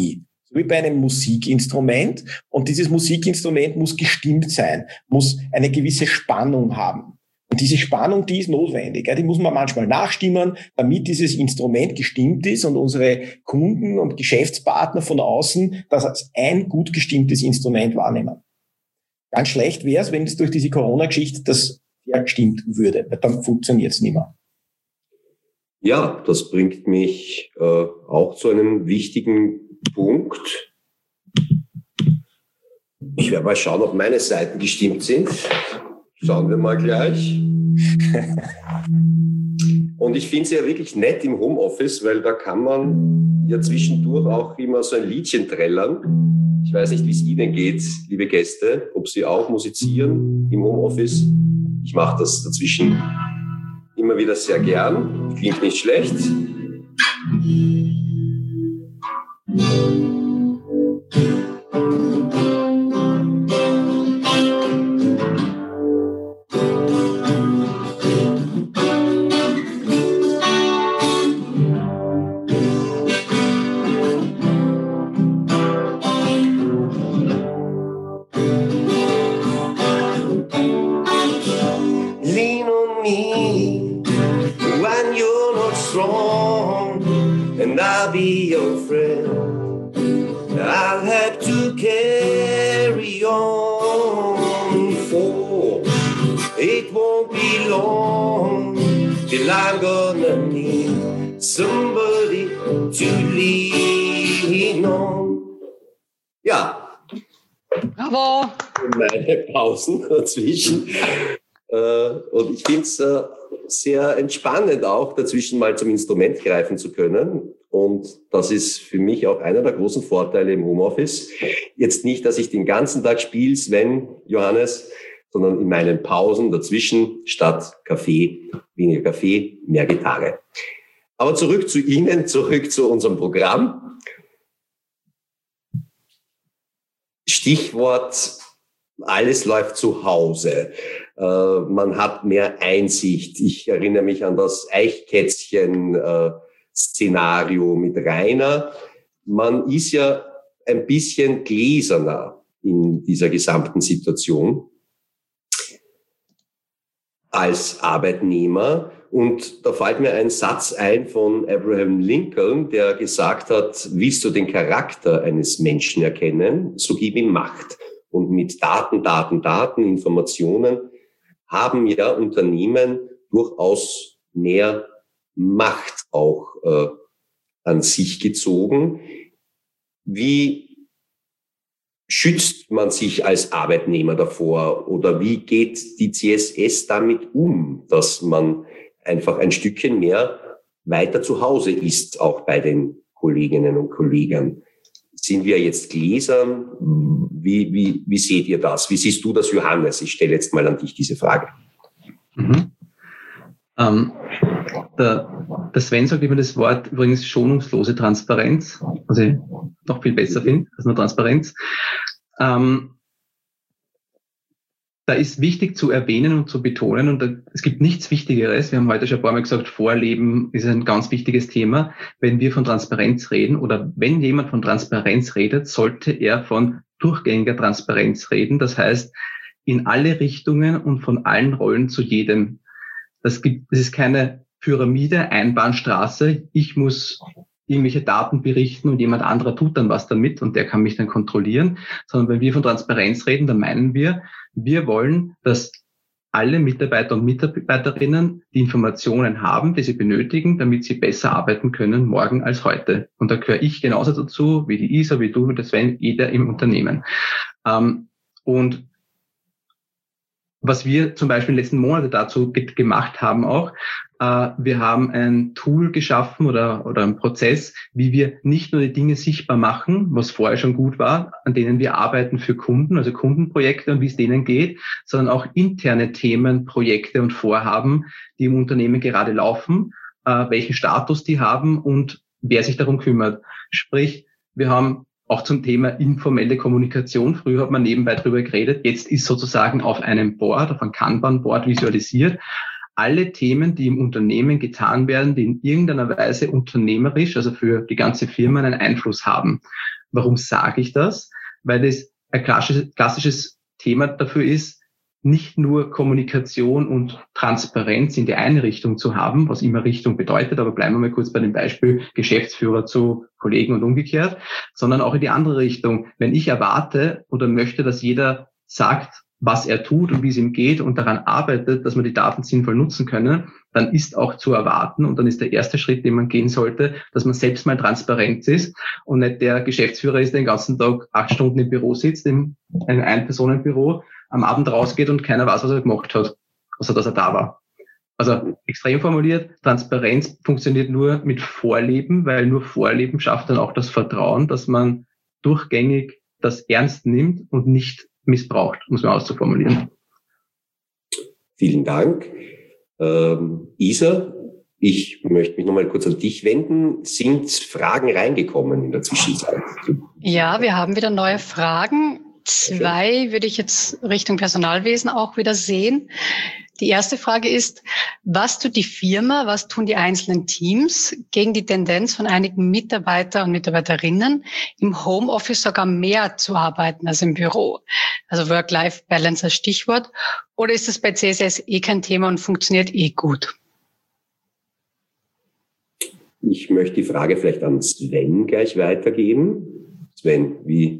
[SPEAKER 3] so wie bei einem Musikinstrument. Und dieses Musikinstrument muss gestimmt sein, muss eine gewisse Spannung haben. Und diese Spannung, die ist notwendig. Die muss man manchmal nachstimmen, damit dieses Instrument gestimmt ist und unsere Kunden und Geschäftspartner von außen das als ein gut gestimmtes Instrument wahrnehmen. Ganz schlecht wäre es, wenn es durch diese Corona-Geschichte das ja gestimmt würde. Dann funktioniert es nicht mehr.
[SPEAKER 2] Ja, das bringt mich äh, auch zu einem wichtigen Punkt. Ich werde mal schauen, ob meine Seiten gestimmt sind. Schauen wir mal gleich. Und ich finde es ja wirklich nett im Homeoffice, weil da kann man ja zwischendurch auch immer so ein Liedchen trällern. Ich weiß nicht, wie es Ihnen geht, liebe Gäste, ob Sie auch musizieren im Homeoffice. Ich mache das dazwischen immer wieder sehr gern. Klingt nicht schlecht. Ja.
[SPEAKER 1] Bravo.
[SPEAKER 2] Meine Pausen dazwischen. Und ich finde es sehr entspannend auch, dazwischen mal zum Instrument greifen zu können. Und das ist für mich auch einer der großen Vorteile im Homeoffice. Jetzt nicht, dass ich den ganzen Tag spiele, Sven, Johannes, sondern in meinen Pausen dazwischen statt Kaffee, weniger Kaffee, mehr Gitarre. Aber zurück zu Ihnen, zurück zu unserem Programm. Stichwort, alles läuft zu Hause. Äh, man hat mehr Einsicht. Ich erinnere mich an das Eichkätzchen-Szenario äh, mit Rainer. Man ist ja ein bisschen gläserner in dieser gesamten Situation als Arbeitnehmer. Und da fällt mir ein Satz ein von Abraham Lincoln, der gesagt hat, willst du den Charakter eines Menschen erkennen, so gib ihm Macht. Und mit Daten, Daten, Daten, Informationen haben ja Unternehmen durchaus mehr Macht auch äh, an sich gezogen. Wie schützt man sich als Arbeitnehmer davor oder wie geht die C S S damit um, dass man einfach ein Stückchen mehr weiter zu Hause ist, auch bei den Kolleginnen und Kollegen? Sind wir jetzt gläsern? Wie, wie, wie seht ihr das? Wie siehst du das, Johannes? Ich stelle jetzt mal an dich diese Frage.
[SPEAKER 4] Mhm. Ähm, der, der Sven sagt immer das Wort übrigens schonungslose Transparenz, was ich noch viel besser finde als nur Transparenz. Ähm, Da ist wichtig zu erwähnen und zu betonen, und da, es gibt nichts Wichtigeres, wir haben heute schon ein paar Mal gesagt, Vorleben ist ein ganz wichtiges Thema. Wenn wir von Transparenz reden oder wenn jemand von Transparenz redet, sollte er von durchgängiger Transparenz reden. Das heißt, in alle Richtungen und von allen Rollen zu jedem. Das gibt, das ist keine Pyramide, Einbahnstraße. Ich muss irgendwelche Daten berichten und jemand anderer tut dann was damit und der kann mich dann kontrollieren. Sondern wenn wir von Transparenz reden, dann meinen wir, wir wollen, dass alle Mitarbeiter und Mitarbeiterinnen die Informationen haben, die sie benötigen, damit sie besser arbeiten können morgen als heute. Und da gehöre ich genauso dazu, wie die Isa, wie du, wie der Sven, jeder im Unternehmen. Und was wir zum Beispiel in den letzten Monaten dazu gemacht haben auch, äh, wir haben ein Tool geschaffen oder, oder einen Prozess, wie wir nicht nur die Dinge sichtbar machen, was vorher schon gut war, an denen wir arbeiten für Kunden, also Kundenprojekte und wie es denen geht, sondern auch interne Themen, Projekte und Vorhaben, die im Unternehmen gerade laufen, äh, welchen Status die haben und wer sich darum kümmert. Sprich, wir haben auch zum Thema informelle Kommunikation. Früher hat man nebenbei drüber geredet. Jetzt ist sozusagen auf einem Board, auf einem Kanban-Board visualisiert, alle Themen, die im Unternehmen getan werden, die in irgendeiner Weise unternehmerisch, also für die ganze Firma einen Einfluss haben. Warum sage ich das? Weil das ein klassisches, klassisches Thema dafür ist, nicht nur Kommunikation und Transparenz in die eine Richtung zu haben, was immer Richtung bedeutet, aber bleiben wir mal kurz bei dem Beispiel Geschäftsführer zu Kollegen und umgekehrt, sondern auch in die andere Richtung. Wenn ich erwarte oder möchte, dass jeder sagt, was er tut und wie es ihm geht und daran arbeitet, dass man die Daten sinnvoll nutzen können, dann ist auch zu erwarten und dann ist der erste Schritt, den man gehen sollte, dass man selbst mal transparent ist und nicht der Geschäftsführer ist, der den ganzen Tag acht Stunden im Büro sitzt, in einem Ein-Personen-Büro, am Abend rausgeht und keiner weiß, was er gemacht hat, außer dass er da war. Also extrem formuliert, Transparenz funktioniert nur mit Vorleben, weil nur Vorleben schafft dann auch das Vertrauen, dass man durchgängig das ernst nimmt und nicht missbraucht, muss man auszuformulieren.
[SPEAKER 2] Vielen Dank. Ähm, Isa, ich möchte mich nochmal kurz an dich wenden. Sind Fragen reingekommen in der Zwischenzeit?
[SPEAKER 1] Ja, wir haben wieder neue Fragen. Zwei würde ich jetzt Richtung Personalwesen auch wieder sehen. Die erste Frage ist, was tut die Firma, was tun die einzelnen Teams gegen die Tendenz von einigen Mitarbeiter und Mitarbeiterinnen, im Homeoffice sogar mehr zu arbeiten als im Büro? Also Work-Life-Balance als Stichwort. Oder ist das bei C S S eh kein Thema und funktioniert eh gut?
[SPEAKER 2] Ich möchte die Frage vielleicht an Sven gleich weitergeben. Sven, wie?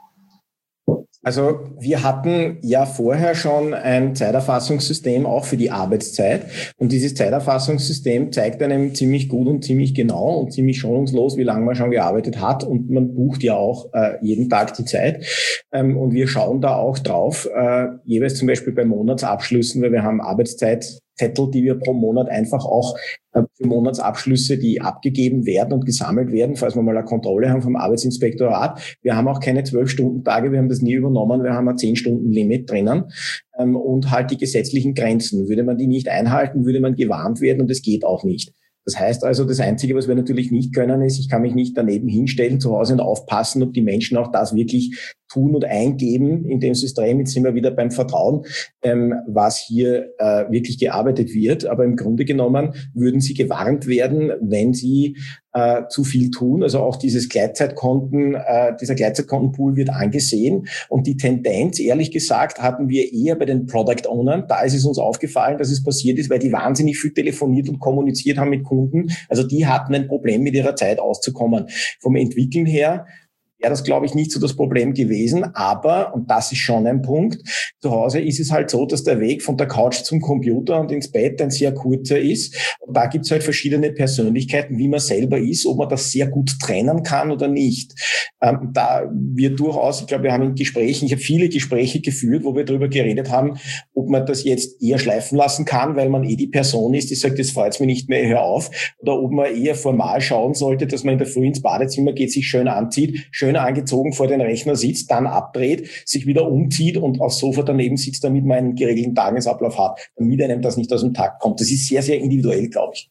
[SPEAKER 3] Also wir hatten ja vorher schon ein Zeiterfassungssystem auch für die Arbeitszeit und dieses Zeiterfassungssystem zeigt einem ziemlich gut und ziemlich genau und ziemlich schonungslos, wie lange man schon gearbeitet hat und man bucht ja auch äh, jeden Tag die Zeit ähm, und wir schauen da auch drauf, äh, jeweils zum Beispiel bei Monatsabschlüssen, weil wir haben Arbeitszeitzettel, die wir pro Monat einfach auch für Monatsabschlüsse, die abgegeben werden und gesammelt werden, falls wir mal eine Kontrolle haben vom Arbeitsinspektorat. Wir haben auch keine zwölf-Stunden-Tage, wir haben das nie übernommen, wir haben ein zehn-Stunden-Limit drinnen ähm, und halt die gesetzlichen Grenzen. Würde man die nicht einhalten, würde man gewarnt werden und das geht auch nicht. Das heißt also, das Einzige, was wir natürlich nicht können, ist, ich kann mich nicht daneben hinstellen zu Hause und aufpassen, ob die Menschen auch das wirklich tun und eingeben in dem System. Jetzt sind wir wieder beim Vertrauen, ähm, was hier äh, wirklich gearbeitet wird. Aber im Grunde genommen würden sie gewarnt werden, wenn sie äh, zu viel tun. Also auch dieses Gleitzeitkonten, äh, dieser Gleitzeitkontenpool wird angesehen. Und die Tendenz, ehrlich gesagt, hatten wir eher bei den Product Ownern. Da ist es uns aufgefallen, dass es passiert ist, weil die wahnsinnig viel telefoniert und kommuniziert haben mit Kunden. Also die hatten ein Problem, mit ihrer Zeit auszukommen. Vom Entwickeln her wäre das, glaube ich, nicht so das Problem gewesen. Aber, und das ist schon ein Punkt, zu Hause ist es halt so, dass der Weg von der Couch zum Computer und ins Bett ein sehr kurzer ist. Und da gibt es halt verschiedene Persönlichkeiten, wie man selber ist, ob man das sehr gut trennen kann oder nicht. Ähm, da wir durchaus, ich glaube, wir haben in Gesprächen, ich habe viele Gespräche geführt, wo wir darüber geredet haben, ob man das jetzt eher schleifen lassen kann, weil man eh die Person ist, die sagt, das freut mich nicht mehr, hör auf. Oder ob man eher formal schauen sollte, dass man in der Früh ins Badezimmer geht, sich schön anzieht, schön angezogen vor den Rechner sitzt, dann abdreht, sich wieder umzieht und aufs Sofa daneben sitzt, damit man einen geregelten Tagesablauf hat, damit einem das nicht aus dem Takt kommt. Das ist sehr, sehr individuell, glaube ich.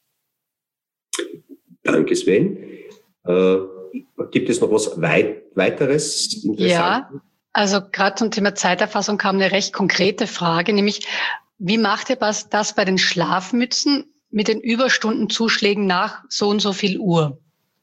[SPEAKER 2] Danke, Sven. Äh, gibt es noch was weit, weiteres?
[SPEAKER 1] Ja, also gerade zum Thema Zeiterfassung kam eine recht konkrete Frage, nämlich wie macht ihr das, das bei den Schlafmützen mit den Überstundenzuschlägen nach so und so viel Uhr?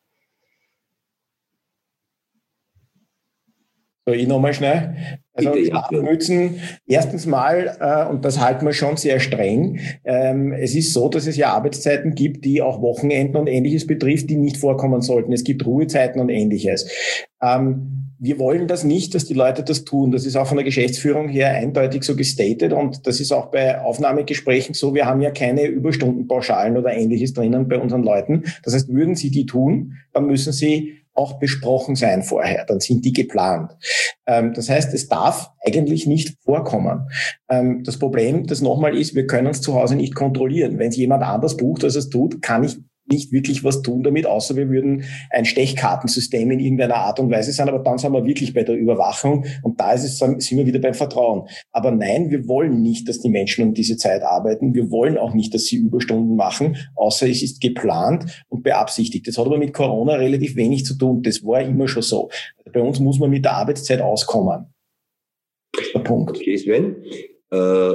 [SPEAKER 3] So, ich nochmal schnell. Also Schlafmützen, erstens mal, äh, und das halten wir schon sehr streng, ähm, es ist so, dass es ja Arbeitszeiten gibt, die auch Wochenenden und Ähnliches betrifft, die nicht vorkommen sollten. Es gibt Ruhezeiten und Ähnliches. Ähm, wir wollen das nicht, dass die Leute das tun. Das ist auch von der Geschäftsführung her eindeutig so gestated und das ist auch bei Aufnahmegesprächen so. Wir haben ja keine Überstundenpauschalen oder Ähnliches drinnen bei unseren Leuten. Das heißt, würden sie die tun, dann müssen sie auch besprochen sein vorher, dann sind die geplant. Ähm, das heißt, es darf eigentlich nicht vorkommen. Ähm, das Problem, das nochmal ist, wir können es zu Hause nicht kontrollieren. Wenn es jemand anders bucht, als es tut, kann ich nicht wirklich was tun damit, außer wir würden ein Stechkartensystem in irgendeiner Art und Weise sein, aber dann sind wir wirklich bei der Überwachung und da ist es, sind wir wieder beim Vertrauen. Aber nein, wir wollen nicht, dass die Menschen um diese Zeit arbeiten. Wir wollen auch nicht, dass sie Überstunden machen, außer es ist geplant und beabsichtigt. Das hat aber mit Corona relativ wenig zu tun. Das war immer schon so. Bei uns muss man mit der Arbeitszeit auskommen. Das ist der Punkt.
[SPEAKER 2] Okay, Sven. Äh,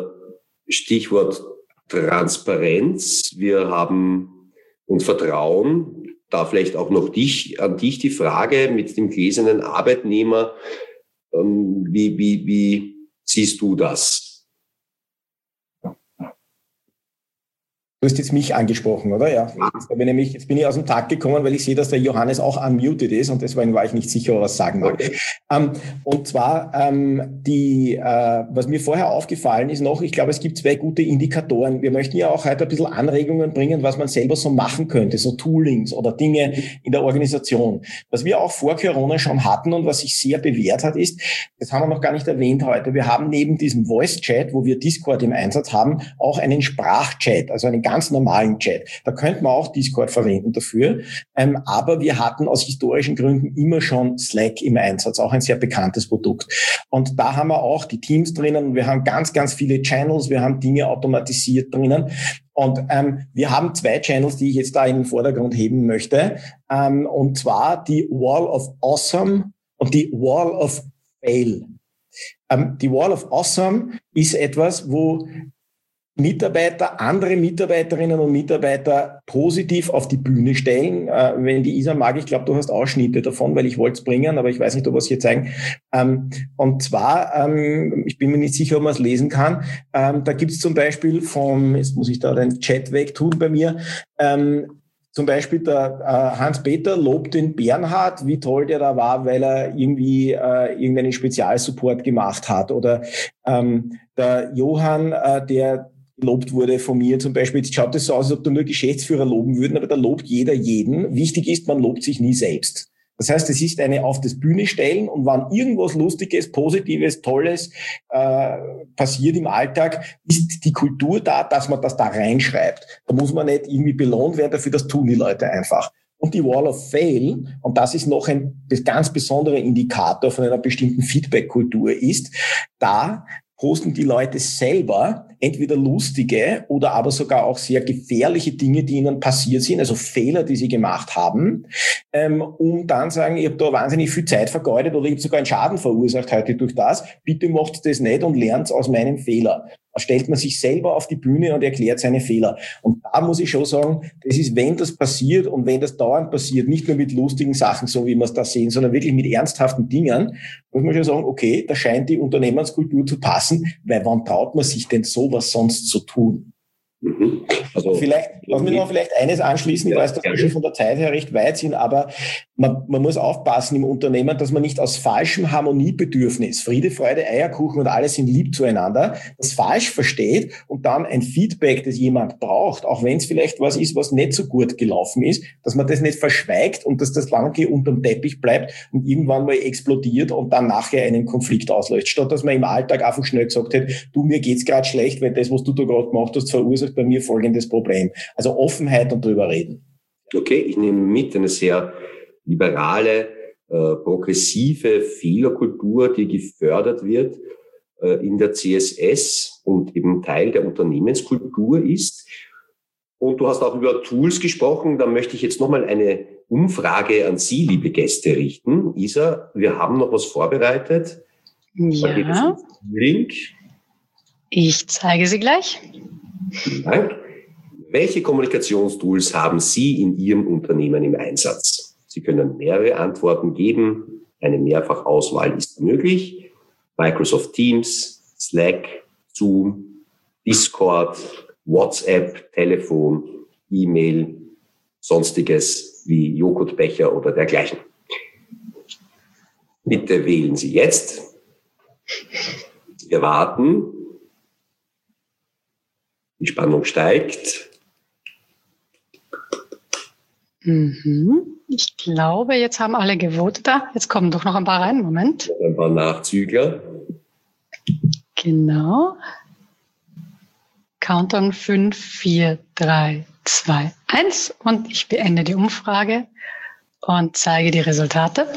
[SPEAKER 2] Stichwort Transparenz. Wir haben und Vertrauen. da vielleicht auch noch dich, an dich die Frage mit dem gläsernen Arbeitnehmer. Ähm, wie, wie, wie siehst du das?
[SPEAKER 3] Du hast jetzt mich angesprochen, oder? Ja. Jetzt bin, ich nämlich, jetzt bin ich aus dem Takt gekommen, weil ich sehe, dass der Johannes auch unmuted ist und deswegen war ich nicht sicher, was sagen mag. Okay. Ähm, und zwar, ähm, die, äh, was mir vorher aufgefallen ist noch, ich glaube, es gibt zwei gute Indikatoren. Wir möchten ja auch heute ein bisschen Anregungen bringen, was man selber so machen könnte, so Toolings oder Dinge in der Organisation. Was wir auch vor Corona schon hatten und was sich sehr bewährt hat, ist, das haben wir noch gar nicht erwähnt heute, wir haben neben diesem Voice-Chat, wo wir Discord im Einsatz haben, auch einen Sprachchat, also einen ganz normalen Chat. Da könnte man auch Discord verwenden dafür. Ähm, aber wir hatten aus historischen Gründen immer schon Slack im Einsatz, auch ein sehr bekanntes Produkt. Und da haben wir auch die Teams drinnen. Wir haben ganz, ganz viele Channels. Wir haben Dinge automatisiert drinnen. Und ähm, wir haben zwei Channels, die ich jetzt da in den Vordergrund heben möchte. Ähm, und zwar die Wall of Awesome und die Wall of Fail. Ähm, die Wall of Awesome ist etwas, wo Mitarbeiter, andere Mitarbeiterinnen und Mitarbeiter positiv auf die Bühne stellen. Äh, wenn die Isa mag, ich glaube, du hast Ausschnitte davon, weil ich wollte es bringen, aber ich weiß nicht, ob wir es hier zeigen. Ähm, und zwar, ähm, ich bin mir nicht sicher, ob man es lesen kann, ähm, da gibt es zum Beispiel vom, jetzt muss ich da den Chat wegtun bei mir, ähm, zum Beispiel der äh, Hans-Peter lobt den Bernhard, wie toll der da war, weil er irgendwie äh, irgendeinen Spezialsupport gemacht hat. Oder ähm, der Johann, äh, der gelobt wurde von mir zum Beispiel. Jetzt schaut es so aus, als ob da nur Geschäftsführer loben würden, aber da lobt jeder jeden. Wichtig ist, man lobt sich nie selbst. Das heißt, es ist eine auf das Bühne stellen und wenn irgendwas Lustiges, Positives, Tolles äh, passiert im Alltag, ist die Kultur da, dass man das da reinschreibt. Da muss man nicht irgendwie belohnt werden dafür, das tun die Leute einfach. Und die Wall of Fail, und das ist noch ein ganz besonderer Indikator von einer bestimmten Feedback-Kultur, ist, da posten die Leute selber entweder lustige oder aber sogar auch sehr gefährliche Dinge, die ihnen passiert sind, also Fehler, die sie gemacht haben, ähm, um dann sagen, ich habe da wahnsinnig viel Zeit vergeudet oder ich habe sogar einen Schaden verursacht heute durch das, bitte macht das nicht und lernt aus meinem Fehler. Da stellt man sich selber auf die Bühne und erklärt seine Fehler. Und da muss ich schon sagen, das ist, wenn das passiert und wenn das dauernd passiert, nicht nur mit lustigen Sachen, so wie wir es da sehen, sondern wirklich mit ernsthaften Dingen, muss man schon sagen, okay, da scheint die Unternehmenskultur zu passen, weil wann traut man sich denn sowas sonst zu tun?
[SPEAKER 2] Mhm. Also,
[SPEAKER 3] vielleicht, lass mich noch vielleicht eines anschließen, ich weiß, dass wir schon von der Zeit her recht weit sind, aber man, man muss aufpassen im Unternehmen, dass man nicht aus falschem Harmoniebedürfnis, Friede, Freude, Eierkuchen und alle sind lieb zueinander, das falsch versteht und dann ein Feedback, das jemand braucht, auch wenn es vielleicht was ist, was nicht so gut gelaufen ist, dass man das nicht verschweigt und dass das lange unterm Teppich bleibt und irgendwann mal explodiert und dann nachher einen Konflikt auslöst, statt dass man im Alltag einfach schnell gesagt hätte, du, mir geht's gerade schlecht, weil das, was du da gerade gemacht hast, verursacht bei mir folgendes Problem. Also Offenheit und drüber reden.
[SPEAKER 2] Okay, ich nehme mit eine sehr liberale, äh, progressive Fehlerkultur, die gefördert wird äh, in der C S S und eben Teil der Unternehmenskultur ist. Und du hast auch über Tools gesprochen. Da möchte ich jetzt nochmal eine Umfrage an Sie, liebe Gäste, richten. Isa, wir haben noch was vorbereitet.
[SPEAKER 1] Ja.
[SPEAKER 2] Link.
[SPEAKER 1] Ich zeige sie gleich.
[SPEAKER 2] Vielen Dank. Welche Kommunikationstools haben Sie in Ihrem Unternehmen im Einsatz? Sie können mehrere Antworten geben. Eine Mehrfachauswahl ist möglich. Microsoft Teams, Slack, Zoom, Discord, WhatsApp, Telefon, E-Mail, sonstiges wie Joghurtbecher oder dergleichen. Bitte wählen Sie jetzt. Wir warten. Die Spannung steigt.
[SPEAKER 1] Mhm. Ich glaube, jetzt haben alle gewotet. Da, jetzt kommen doch noch ein paar rein. Moment.
[SPEAKER 2] Ein paar Nachzügler.
[SPEAKER 1] Genau. Countdown fünf, vier, drei, zwei, eins. Und ich beende die Umfrage und zeige die Resultate.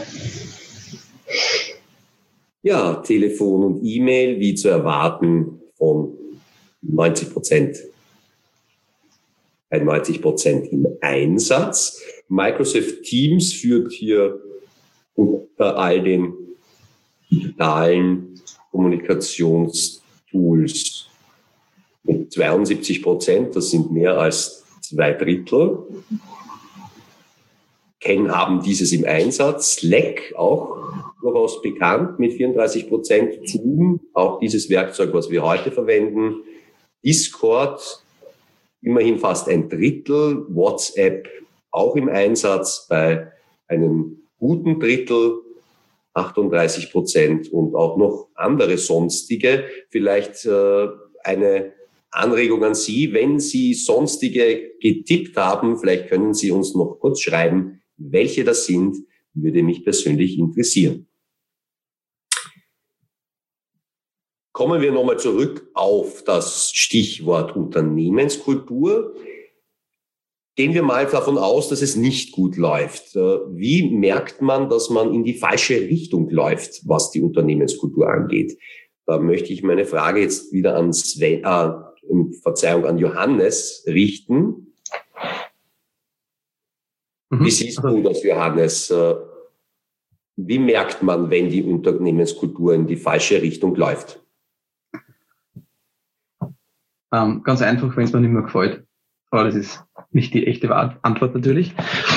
[SPEAKER 2] Ja, Telefon und E-Mail, wie zu erwarten, von neunzig Prozent. Bei neunzig Prozent im Einsatz. Microsoft Teams führt hier unter all den digitalen Kommunikationstools mit zweiundsiebzig Prozent. Das sind mehr als zwei Drittel. kennen, haben dieses im Einsatz. Slack auch durchaus bekannt mit vierunddreißig Prozent. Zoom, auch dieses Werkzeug, was wir heute verwenden. Discord, immerhin fast ein Drittel. WhatsApp auch im Einsatz bei einem guten Drittel, achtunddreißig Prozent, und auch noch andere sonstige. Vielleicht äh, eine Anregung an Sie, wenn Sie sonstige getippt haben, vielleicht können Sie uns noch kurz schreiben, welche das sind, würde mich persönlich interessieren. Kommen wir nochmal zurück auf das Stichwort Unternehmenskultur. Gehen wir mal davon aus, dass es nicht gut läuft. Wie merkt man, dass man in die falsche Richtung läuft, was die Unternehmenskultur angeht? Da möchte ich meine Frage jetzt wieder an Sven, äh, Verzeihung, an Johannes richten. Mhm. Wie siehst du das, Johannes? Wie merkt man, wenn die Unternehmenskultur in die falsche Richtung läuft?
[SPEAKER 4] Ähm, ganz einfach, wenn es mir nicht mehr gefällt. Aber das ist nicht die echte Antwort natürlich,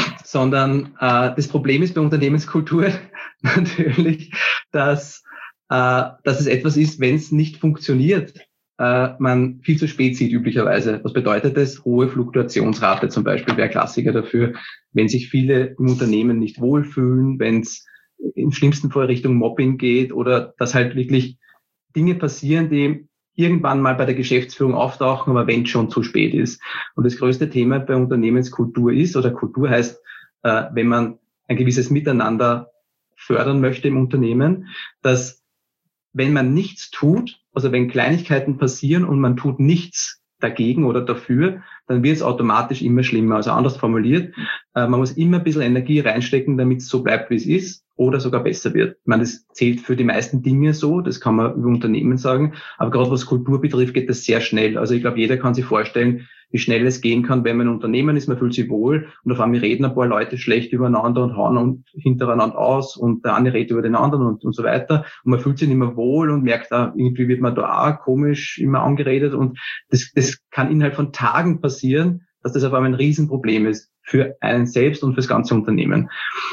[SPEAKER 4] sondern äh, das Problem ist bei Unternehmenskultur natürlich, dass, äh, dass es etwas ist, wenn es nicht funktioniert, äh, man viel zu spät sieht üblicherweise. Was bedeutet das? Hohe Fluktuationsrate zum Beispiel wäre Klassiker dafür, wenn sich viele im Unternehmen nicht wohlfühlen, wenn es im schlimmsten Fall Richtung Mobbing geht oder dass halt wirklich Dinge passieren, die irgendwann mal bei der Geschäftsführung auftauchen, aber wenn es schon zu spät ist. Und das größte Thema bei Unternehmenskultur ist, oder Kultur heißt, äh, wenn man ein gewisses Miteinander fördern möchte im Unternehmen, dass wenn man nichts tut, also wenn Kleinigkeiten passieren und man tut nichts dagegen oder dafür, dann wird es automatisch immer schlimmer. Also anders formuliert, äh, man muss immer ein bisschen Energie reinstecken, damit es so bleibt, wie es ist, oder sogar besser wird. Ich meine, das zählt für die meisten Dinge so, das kann man über Unternehmen sagen, aber gerade was Kultur betrifft, geht das sehr schnell. Also ich glaube, jeder kann sich vorstellen, wie schnell es gehen kann, wenn man ein Unternehmen ist, man fühlt sich wohl und auf einmal reden ein paar Leute schlecht übereinander und hauen und hintereinander aus und der eine redet über den anderen und, und so weiter und man fühlt sich nicht mehr wohl und merkt, ah, irgendwie wird man da auch komisch immer angeredet und das, das kann innerhalb von Tagen passieren, dass das auf einmal ein Riesenproblem ist für einen selbst und für das ganze Unternehmen.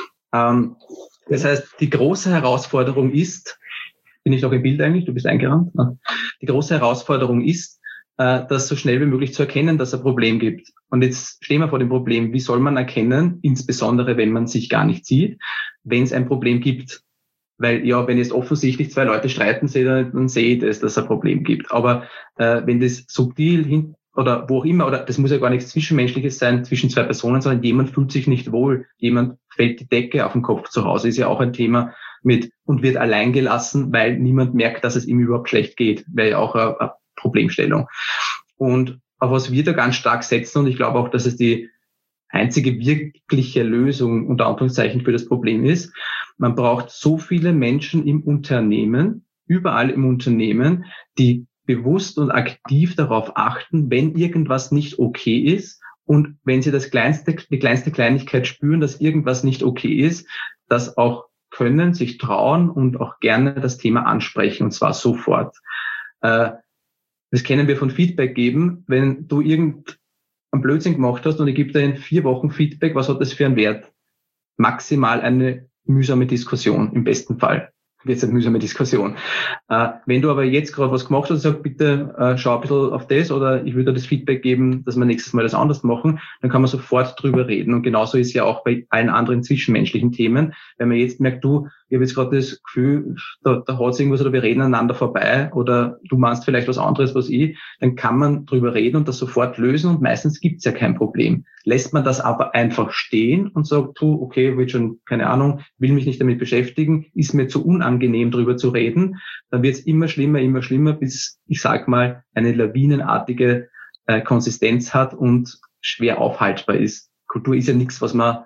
[SPEAKER 4] Ähm, das heißt, die große Herausforderung ist, bin ich noch im Bild eigentlich, du bist eingerannt, die große Herausforderung ist, das so schnell wie möglich zu erkennen, dass es ein Problem gibt. Und jetzt stehen wir vor dem Problem, wie soll man erkennen, insbesondere wenn man sich gar nicht sieht, wenn es ein Problem gibt. Weil ja, wenn jetzt offensichtlich zwei Leute streiten, dann sehe ich das, dass es ein Problem gibt. Aber äh, wenn das subtil hin oder wo auch immer, oder das muss ja gar nichts Zwischenmenschliches sein zwischen zwei Personen, sondern jemand fühlt sich nicht wohl, jemand fällt die Decke auf den Kopf zu Hause, ist ja auch ein Thema mit und wird allein gelassen, weil niemand merkt, dass es ihm überhaupt schlecht geht, wäre ja auch eine, eine Problemstellung. Und auf was wir da ganz stark setzen, und ich glaube auch, dass es die einzige wirkliche Lösung unter Anführungszeichen für das Problem ist, man braucht so viele Menschen im Unternehmen, überall im Unternehmen, die bewusst und aktiv darauf achten, wenn irgendwas nicht okay ist und wenn sie das kleinste, die kleinste Kleinigkeit spüren, dass irgendwas nicht okay ist, das auch können, sich trauen und auch gerne das Thema ansprechen, und zwar sofort. Äh, das kennen wir von Feedback geben. Wenn du irgendeinen Blödsinn gemacht hast und ich gebe dir in vier Wochen Feedback, was hat das für einen Wert? Maximal eine mühsame Diskussion, im besten Fall. Jetzt eine mühsame Diskussion. Äh, wenn du aber jetzt gerade was gemacht hast und sagst, bitte äh, schau ein bisschen auf das oder ich würde dir das Feedback geben, dass wir nächstes Mal das anders machen, dann kann man sofort drüber reden. Und genauso ist ja auch bei allen anderen zwischenmenschlichen Themen. Wenn man jetzt merkt, du, ich habe jetzt gerade das Gefühl, da, da hat es irgendwas oder wir reden aneinander vorbei oder du meinst vielleicht was anderes, was ich, dann kann man drüber reden und das sofort lösen und meistens gibt's ja kein Problem. Lässt man das aber einfach stehen und sagt, du, okay, will schon, keine Ahnung, will mich nicht damit beschäftigen, ist mir zu unangenehm drüber zu reden, dann wird's immer schlimmer, immer schlimmer, bis, ich sag mal, eine lawinenartige äh, Konsistenz hat und schwer aufhaltbar ist. Kultur ist ja nichts, was man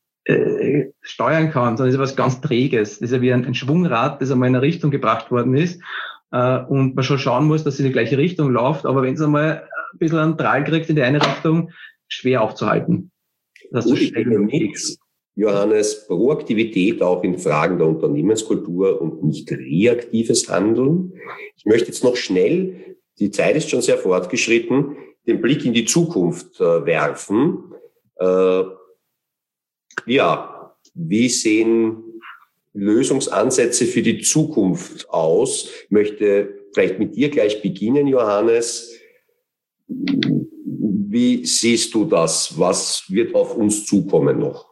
[SPEAKER 4] äh, steuern kann, sondern ist ja was ganz Träges. Das ist ja wie ein, ein Schwungrad, das einmal in eine Richtung gebracht worden ist äh, und man schon schauen muss, dass es in die gleiche Richtung läuft, aber wenn es einmal ein bisschen einen Drall kriegt in die eine Richtung, schwer aufzuhalten. Das
[SPEAKER 2] ist nichts. Johannes, Proaktivität auch in Fragen der Unternehmenskultur und nicht reaktives Handeln. Ich möchte jetzt noch schnell, die Zeit ist schon sehr fortgeschritten, den Blick in die Zukunft äh, werfen. Äh, Ja, wie sehen Lösungsansätze für die Zukunft aus? Ich möchte vielleicht mit dir gleich beginnen, Johannes. Wie siehst du das? Was wird auf uns zukommen noch?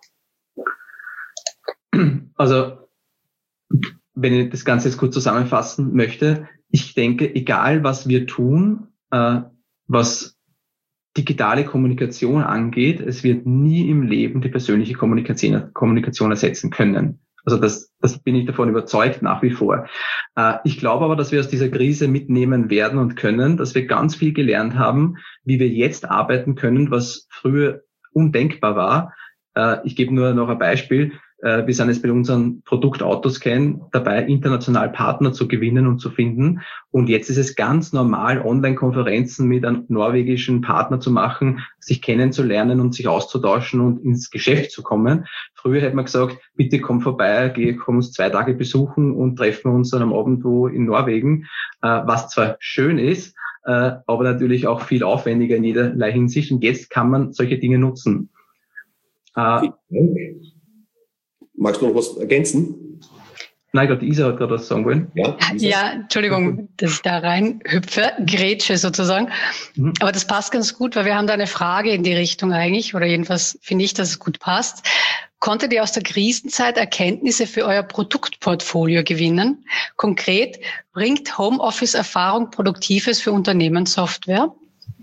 [SPEAKER 4] Also, wenn ich das Ganze jetzt kurz zusammenfassen möchte, ich denke, egal was wir tun, äh, was digitale Kommunikation angeht, es wird nie im Leben die persönliche Kommunikation, Kommunikation ersetzen können. Also das, das bin ich davon überzeugt, nach wie vor. Äh, ich glaube aber, dass wir aus dieser Krise mitnehmen werden und können, dass wir ganz viel gelernt haben, wie wir jetzt arbeiten können, was früher undenkbar war. Äh, ich gebe nur noch ein Beispiel. Wir sind jetzt bei unserem Produkt Autoscan dabei, international Partner zu gewinnen und zu finden. Und jetzt ist es ganz normal, Online-Konferenzen mit einem norwegischen Partner zu machen, sich kennenzulernen und sich auszutauschen und ins Geschäft zu kommen. Früher hätte man gesagt, bitte komm vorbei, geh, komm uns zwei Tage besuchen und treffen wir uns dann am Abend wo in Norwegen, was zwar schön ist, aber natürlich auch viel aufwendiger in jederlei Hinsicht. Und jetzt kann man solche Dinge nutzen.
[SPEAKER 2] Vielen Dank. Magst du noch was ergänzen?
[SPEAKER 4] Nein, ich glaube, die Isa hat gerade was sagen wollen.
[SPEAKER 1] Ja, ja, Entschuldigung, dass ich da rein hüpfe, grätsche sozusagen. Mhm. Aber das passt ganz gut, weil wir haben da eine Frage in die Richtung eigentlich, oder jedenfalls finde ich, dass es gut passt. Konntet ihr aus der Krisenzeit Erkenntnisse für euer Produktportfolio gewinnen? Konkret, bringt Homeoffice-Erfahrung Produktives für Unternehmenssoftware?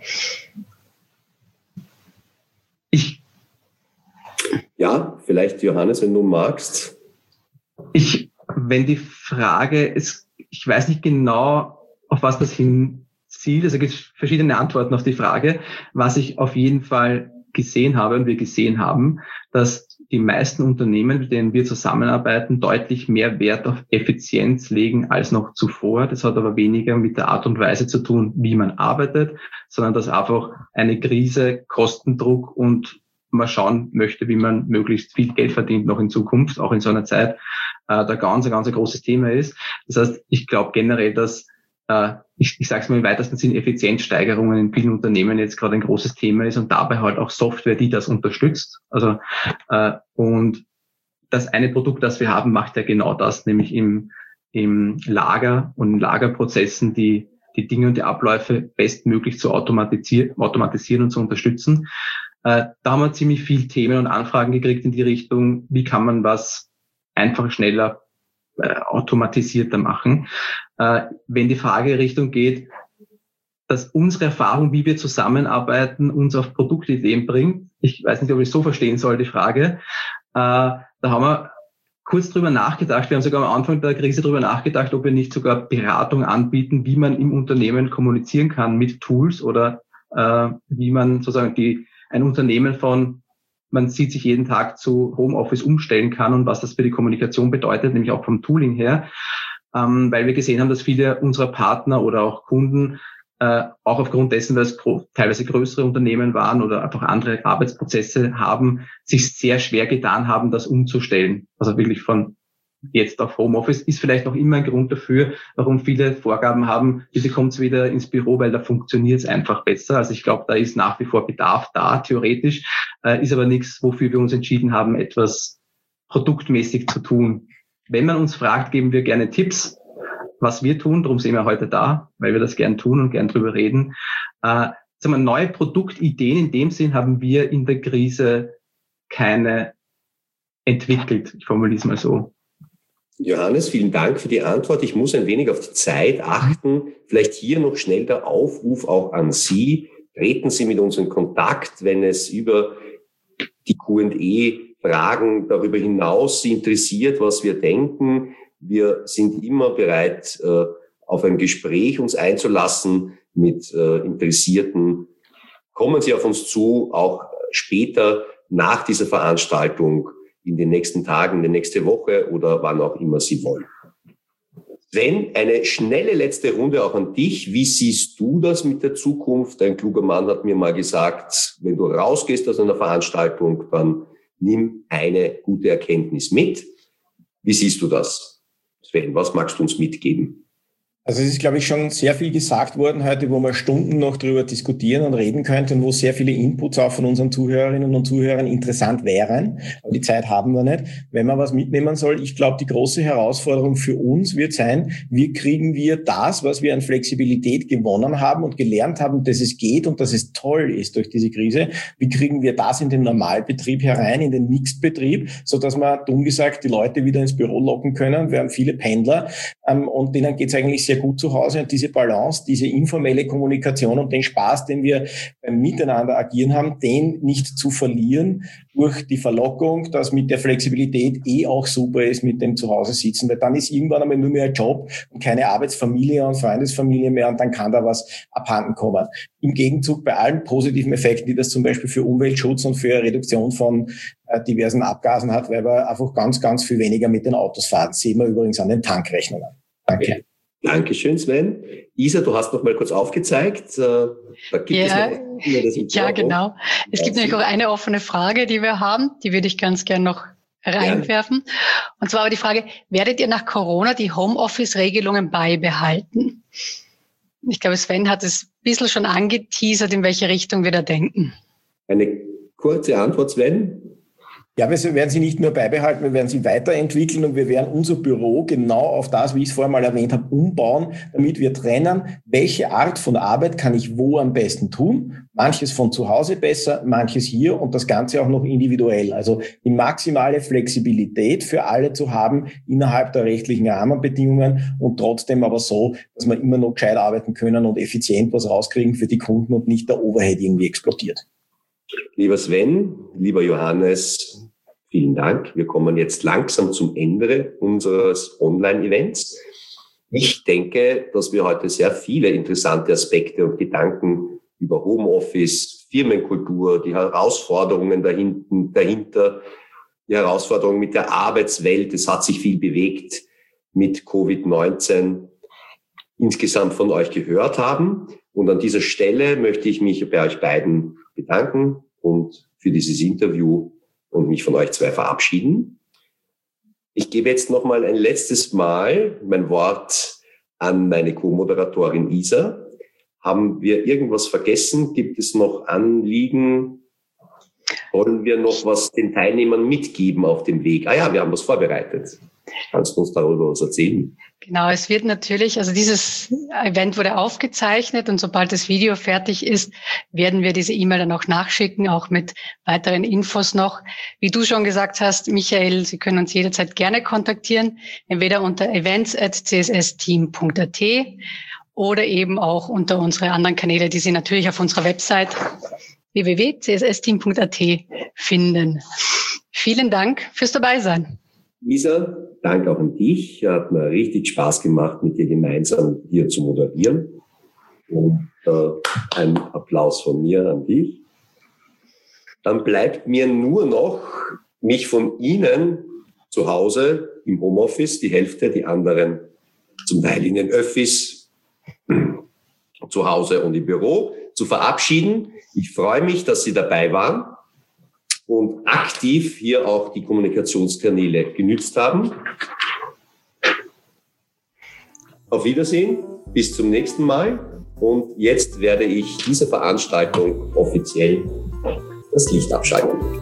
[SPEAKER 4] Ich
[SPEAKER 2] Ja, vielleicht Johannes, wenn du magst.
[SPEAKER 4] Ich, wenn die Frage ist, ich weiß nicht genau, auf was das hinzielt. Also es gibt verschiedene Antworten auf die Frage. Was ich auf jeden Fall gesehen habe und wir gesehen haben, dass die meisten Unternehmen, mit denen wir zusammenarbeiten, deutlich mehr Wert auf Effizienz legen als noch zuvor. Das hat aber weniger mit der Art und Weise zu tun, wie man arbeitet, sondern dass einfach eine Krise, Kostendruck und man schauen möchte, wie man möglichst viel Geld verdient noch in Zukunft, auch in so einer Zeit, äh, da ganz, ganz ein großes Thema ist. Das heißt, ich glaube generell, dass, äh, ich, ich sage es mal im weitesten Sinn, Effizienzsteigerungen in vielen Unternehmen jetzt gerade ein großes Thema ist und dabei halt auch Software, die das unterstützt. Also äh, und das eine Produkt, das wir haben, macht ja genau das, nämlich im, im Lager und in Lagerprozessen die, die Dinge und die Abläufe bestmöglich zu automatisieren, automatisieren und zu unterstützen. Da haben wir ziemlich viel Themen und Anfragen gekriegt in die Richtung, wie kann man was einfacher, schneller, äh, automatisierter machen. Äh, wenn die Frage in Richtung geht, dass unsere Erfahrung, wie wir zusammenarbeiten, uns auf Produktideen bringt, ich weiß nicht, ob ich so verstehen soll, die Frage, äh, da haben wir kurz drüber nachgedacht. Wir haben sogar am Anfang der Krise drüber nachgedacht, ob wir nicht sogar Beratung anbieten, wie man im Unternehmen kommunizieren kann mit Tools oder äh, wie man sozusagen die ein Unternehmen von, man sieht sich jeden Tag zu Homeoffice umstellen kann und was das für die Kommunikation bedeutet, nämlich auch vom Tooling her, ähm, weil wir gesehen haben, dass viele unserer Partner oder auch Kunden äh, auch aufgrund dessen, weil es gro- teilweise größere Unternehmen waren oder einfach andere Arbeitsprozesse haben, sich sehr schwer getan haben, das umzustellen. Also wirklich von jetzt auf Homeoffice ist vielleicht noch immer ein Grund dafür, warum viele Vorgaben haben, bitte kommt wieder ins Büro, weil da funktioniert es einfach besser. Also ich glaube, da ist nach wie vor Bedarf da, theoretisch, äh, ist aber nichts, wofür wir uns entschieden haben, etwas produktmäßig zu tun. Wenn man uns fragt, geben wir gerne Tipps, was wir tun, darum sind wir heute da, weil wir das gern tun und gern drüber reden. Äh, sagen wir, neue Produktideen in dem Sinn haben wir in der Krise keine entwickelt. Ich formuliere es mal so.
[SPEAKER 2] Johannes, vielen Dank für die Antwort. Ich muss ein wenig auf die Zeit achten. Vielleicht hier noch schnell der Aufruf auch an Sie. Treten Sie mit uns in Kontakt, wenn es über die Q und E-Fragen darüber hinaus Sie interessiert, was wir denken. Wir sind immer bereit, auf ein Gespräch uns einzulassen mit Interessierten. Kommen Sie auf uns zu, auch später nach dieser Veranstaltung, in den nächsten Tagen, in der nächsten Woche oder wann auch immer Sie wollen. Sven, eine schnelle letzte Runde auch an dich. Wie siehst du das mit der Zukunft? Ein kluger Mann hat mir mal gesagt, wenn du rausgehst aus einer Veranstaltung, dann nimm eine gute Erkenntnis mit. Wie siehst du das, Sven? Was magst du uns mitgeben?
[SPEAKER 3] Also es ist, glaube ich, schon sehr viel gesagt worden heute, wo man Stunden noch drüber diskutieren und reden könnte und wo sehr viele Inputs auch von unseren Zuhörerinnen und Zuhörern interessant wären. Aber die Zeit haben wir nicht. Wenn man was mitnehmen soll, ich glaube, die große Herausforderung für uns wird sein, wie kriegen wir das, was wir an Flexibilität gewonnen haben und gelernt haben, dass es geht und dass es toll ist durch diese Krise, wie kriegen wir das in den Normalbetrieb herein, in den Mixed-Betrieb, sodass wir, dumm gesagt, die Leute wieder ins Büro locken können. Wir haben viele Pendler ähm, und denen geht es eigentlich sehr gut zu Hause, und diese Balance, diese informelle Kommunikation und den Spaß, den wir beim Miteinander agieren haben, den nicht zu verlieren durch die Verlockung, dass mit der Flexibilität eh auch super ist mit dem Zuhause sitzen, weil dann ist irgendwann einmal nur mehr ein Job und keine Arbeitsfamilie und Freundesfamilie mehr, und dann kann da was abhanden kommen. Im Gegenzug bei allen positiven Effekten, die das zum Beispiel für Umweltschutz und für Reduktion von äh, diversen Abgasen hat, weil wir einfach ganz, ganz viel weniger mit den Autos fahren. Das sehen wir übrigens an den Tankrechnungen. Danke.
[SPEAKER 2] Dankeschön, Sven. Isa, du hast noch mal kurz aufgezeigt. Da gibt
[SPEAKER 1] ja,
[SPEAKER 2] es noch das
[SPEAKER 1] ja, genau. Es gibt nämlich auch eine offene Frage, die wir haben. Die würde ich ganz gern noch reinwerfen. Ja. Und zwar aber die Frage, werdet ihr nach Corona die Homeoffice-Regelungen beibehalten? Ich glaube, Sven hat es ein bisschen schon angeteasert, in welche Richtung wir da denken.
[SPEAKER 2] Eine kurze Antwort, Sven.
[SPEAKER 3] Ja, wir werden sie nicht nur beibehalten, wir werden sie weiterentwickeln, und wir werden unser Büro genau auf das, wie ich es vorher mal erwähnt habe, umbauen, damit wir trennen, welche Art von Arbeit kann ich wo am besten tun. Manches von zu Hause besser, manches hier, und das Ganze auch noch individuell. Also die maximale Flexibilität für alle zu haben innerhalb der rechtlichen Rahmenbedingungen, und trotzdem aber so, dass wir immer noch gescheit arbeiten können und effizient was rauskriegen für die Kunden und nicht der Overhead irgendwie explodiert.
[SPEAKER 2] Lieber Sven, lieber Johannes, vielen Dank. Wir kommen jetzt langsam zum Ende unseres Online-Events. Ich denke, dass wir heute sehr viele interessante Aspekte und Gedanken über Homeoffice, Firmenkultur, die Herausforderungen dahinter, die Herausforderungen mit der Arbeitswelt, es hat sich viel bewegt mit Covid neunzehn, insgesamt von euch gehört haben. Und an dieser Stelle möchte ich mich bei euch beiden bedanken und für dieses Interview und mich von euch zwei verabschieden. Ich gebe jetzt noch mal ein letztes Mal mein Wort an meine Co-Moderatorin Isa. Haben wir irgendwas vergessen? Gibt es noch Anliegen? Wollen wir noch was den Teilnehmern mitgeben auf dem Weg? Ah ja, wir haben was vorbereitet. Kannst du uns darüber was erzählen?
[SPEAKER 1] Genau, es wird natürlich, also dieses Event wurde aufgezeichnet, und sobald das Video fertig ist, werden wir diese E-Mail dann auch nachschicken, auch mit weiteren Infos noch. Wie du schon gesagt hast, Michael, Sie können uns jederzeit gerne kontaktieren, entweder unter events at c s s team punkt a t oder eben auch unter unsere anderen Kanäle, die Sie natürlich auf unserer Website w w w punkt c s s team punkt a t finden. Vielen Dank fürs Dabeisein.
[SPEAKER 2] Isa, danke auch an dich. Hat mir richtig Spaß gemacht, mit dir gemeinsam hier zu moderieren. Und äh, ein Applaus von mir an dich. Dann bleibt mir nur noch, mich von Ihnen zu Hause im Homeoffice, die Hälfte, die anderen zum Teil in den Öffis, zu Hause und im Büro, zu verabschieden. Ich freue mich, dass Sie dabei waren und aktiv hier auch die Kommunikationskanäle genützt haben. Auf Wiedersehen, bis zum nächsten Mal. Und jetzt werde ich diese Veranstaltung offiziell das Licht abschalten.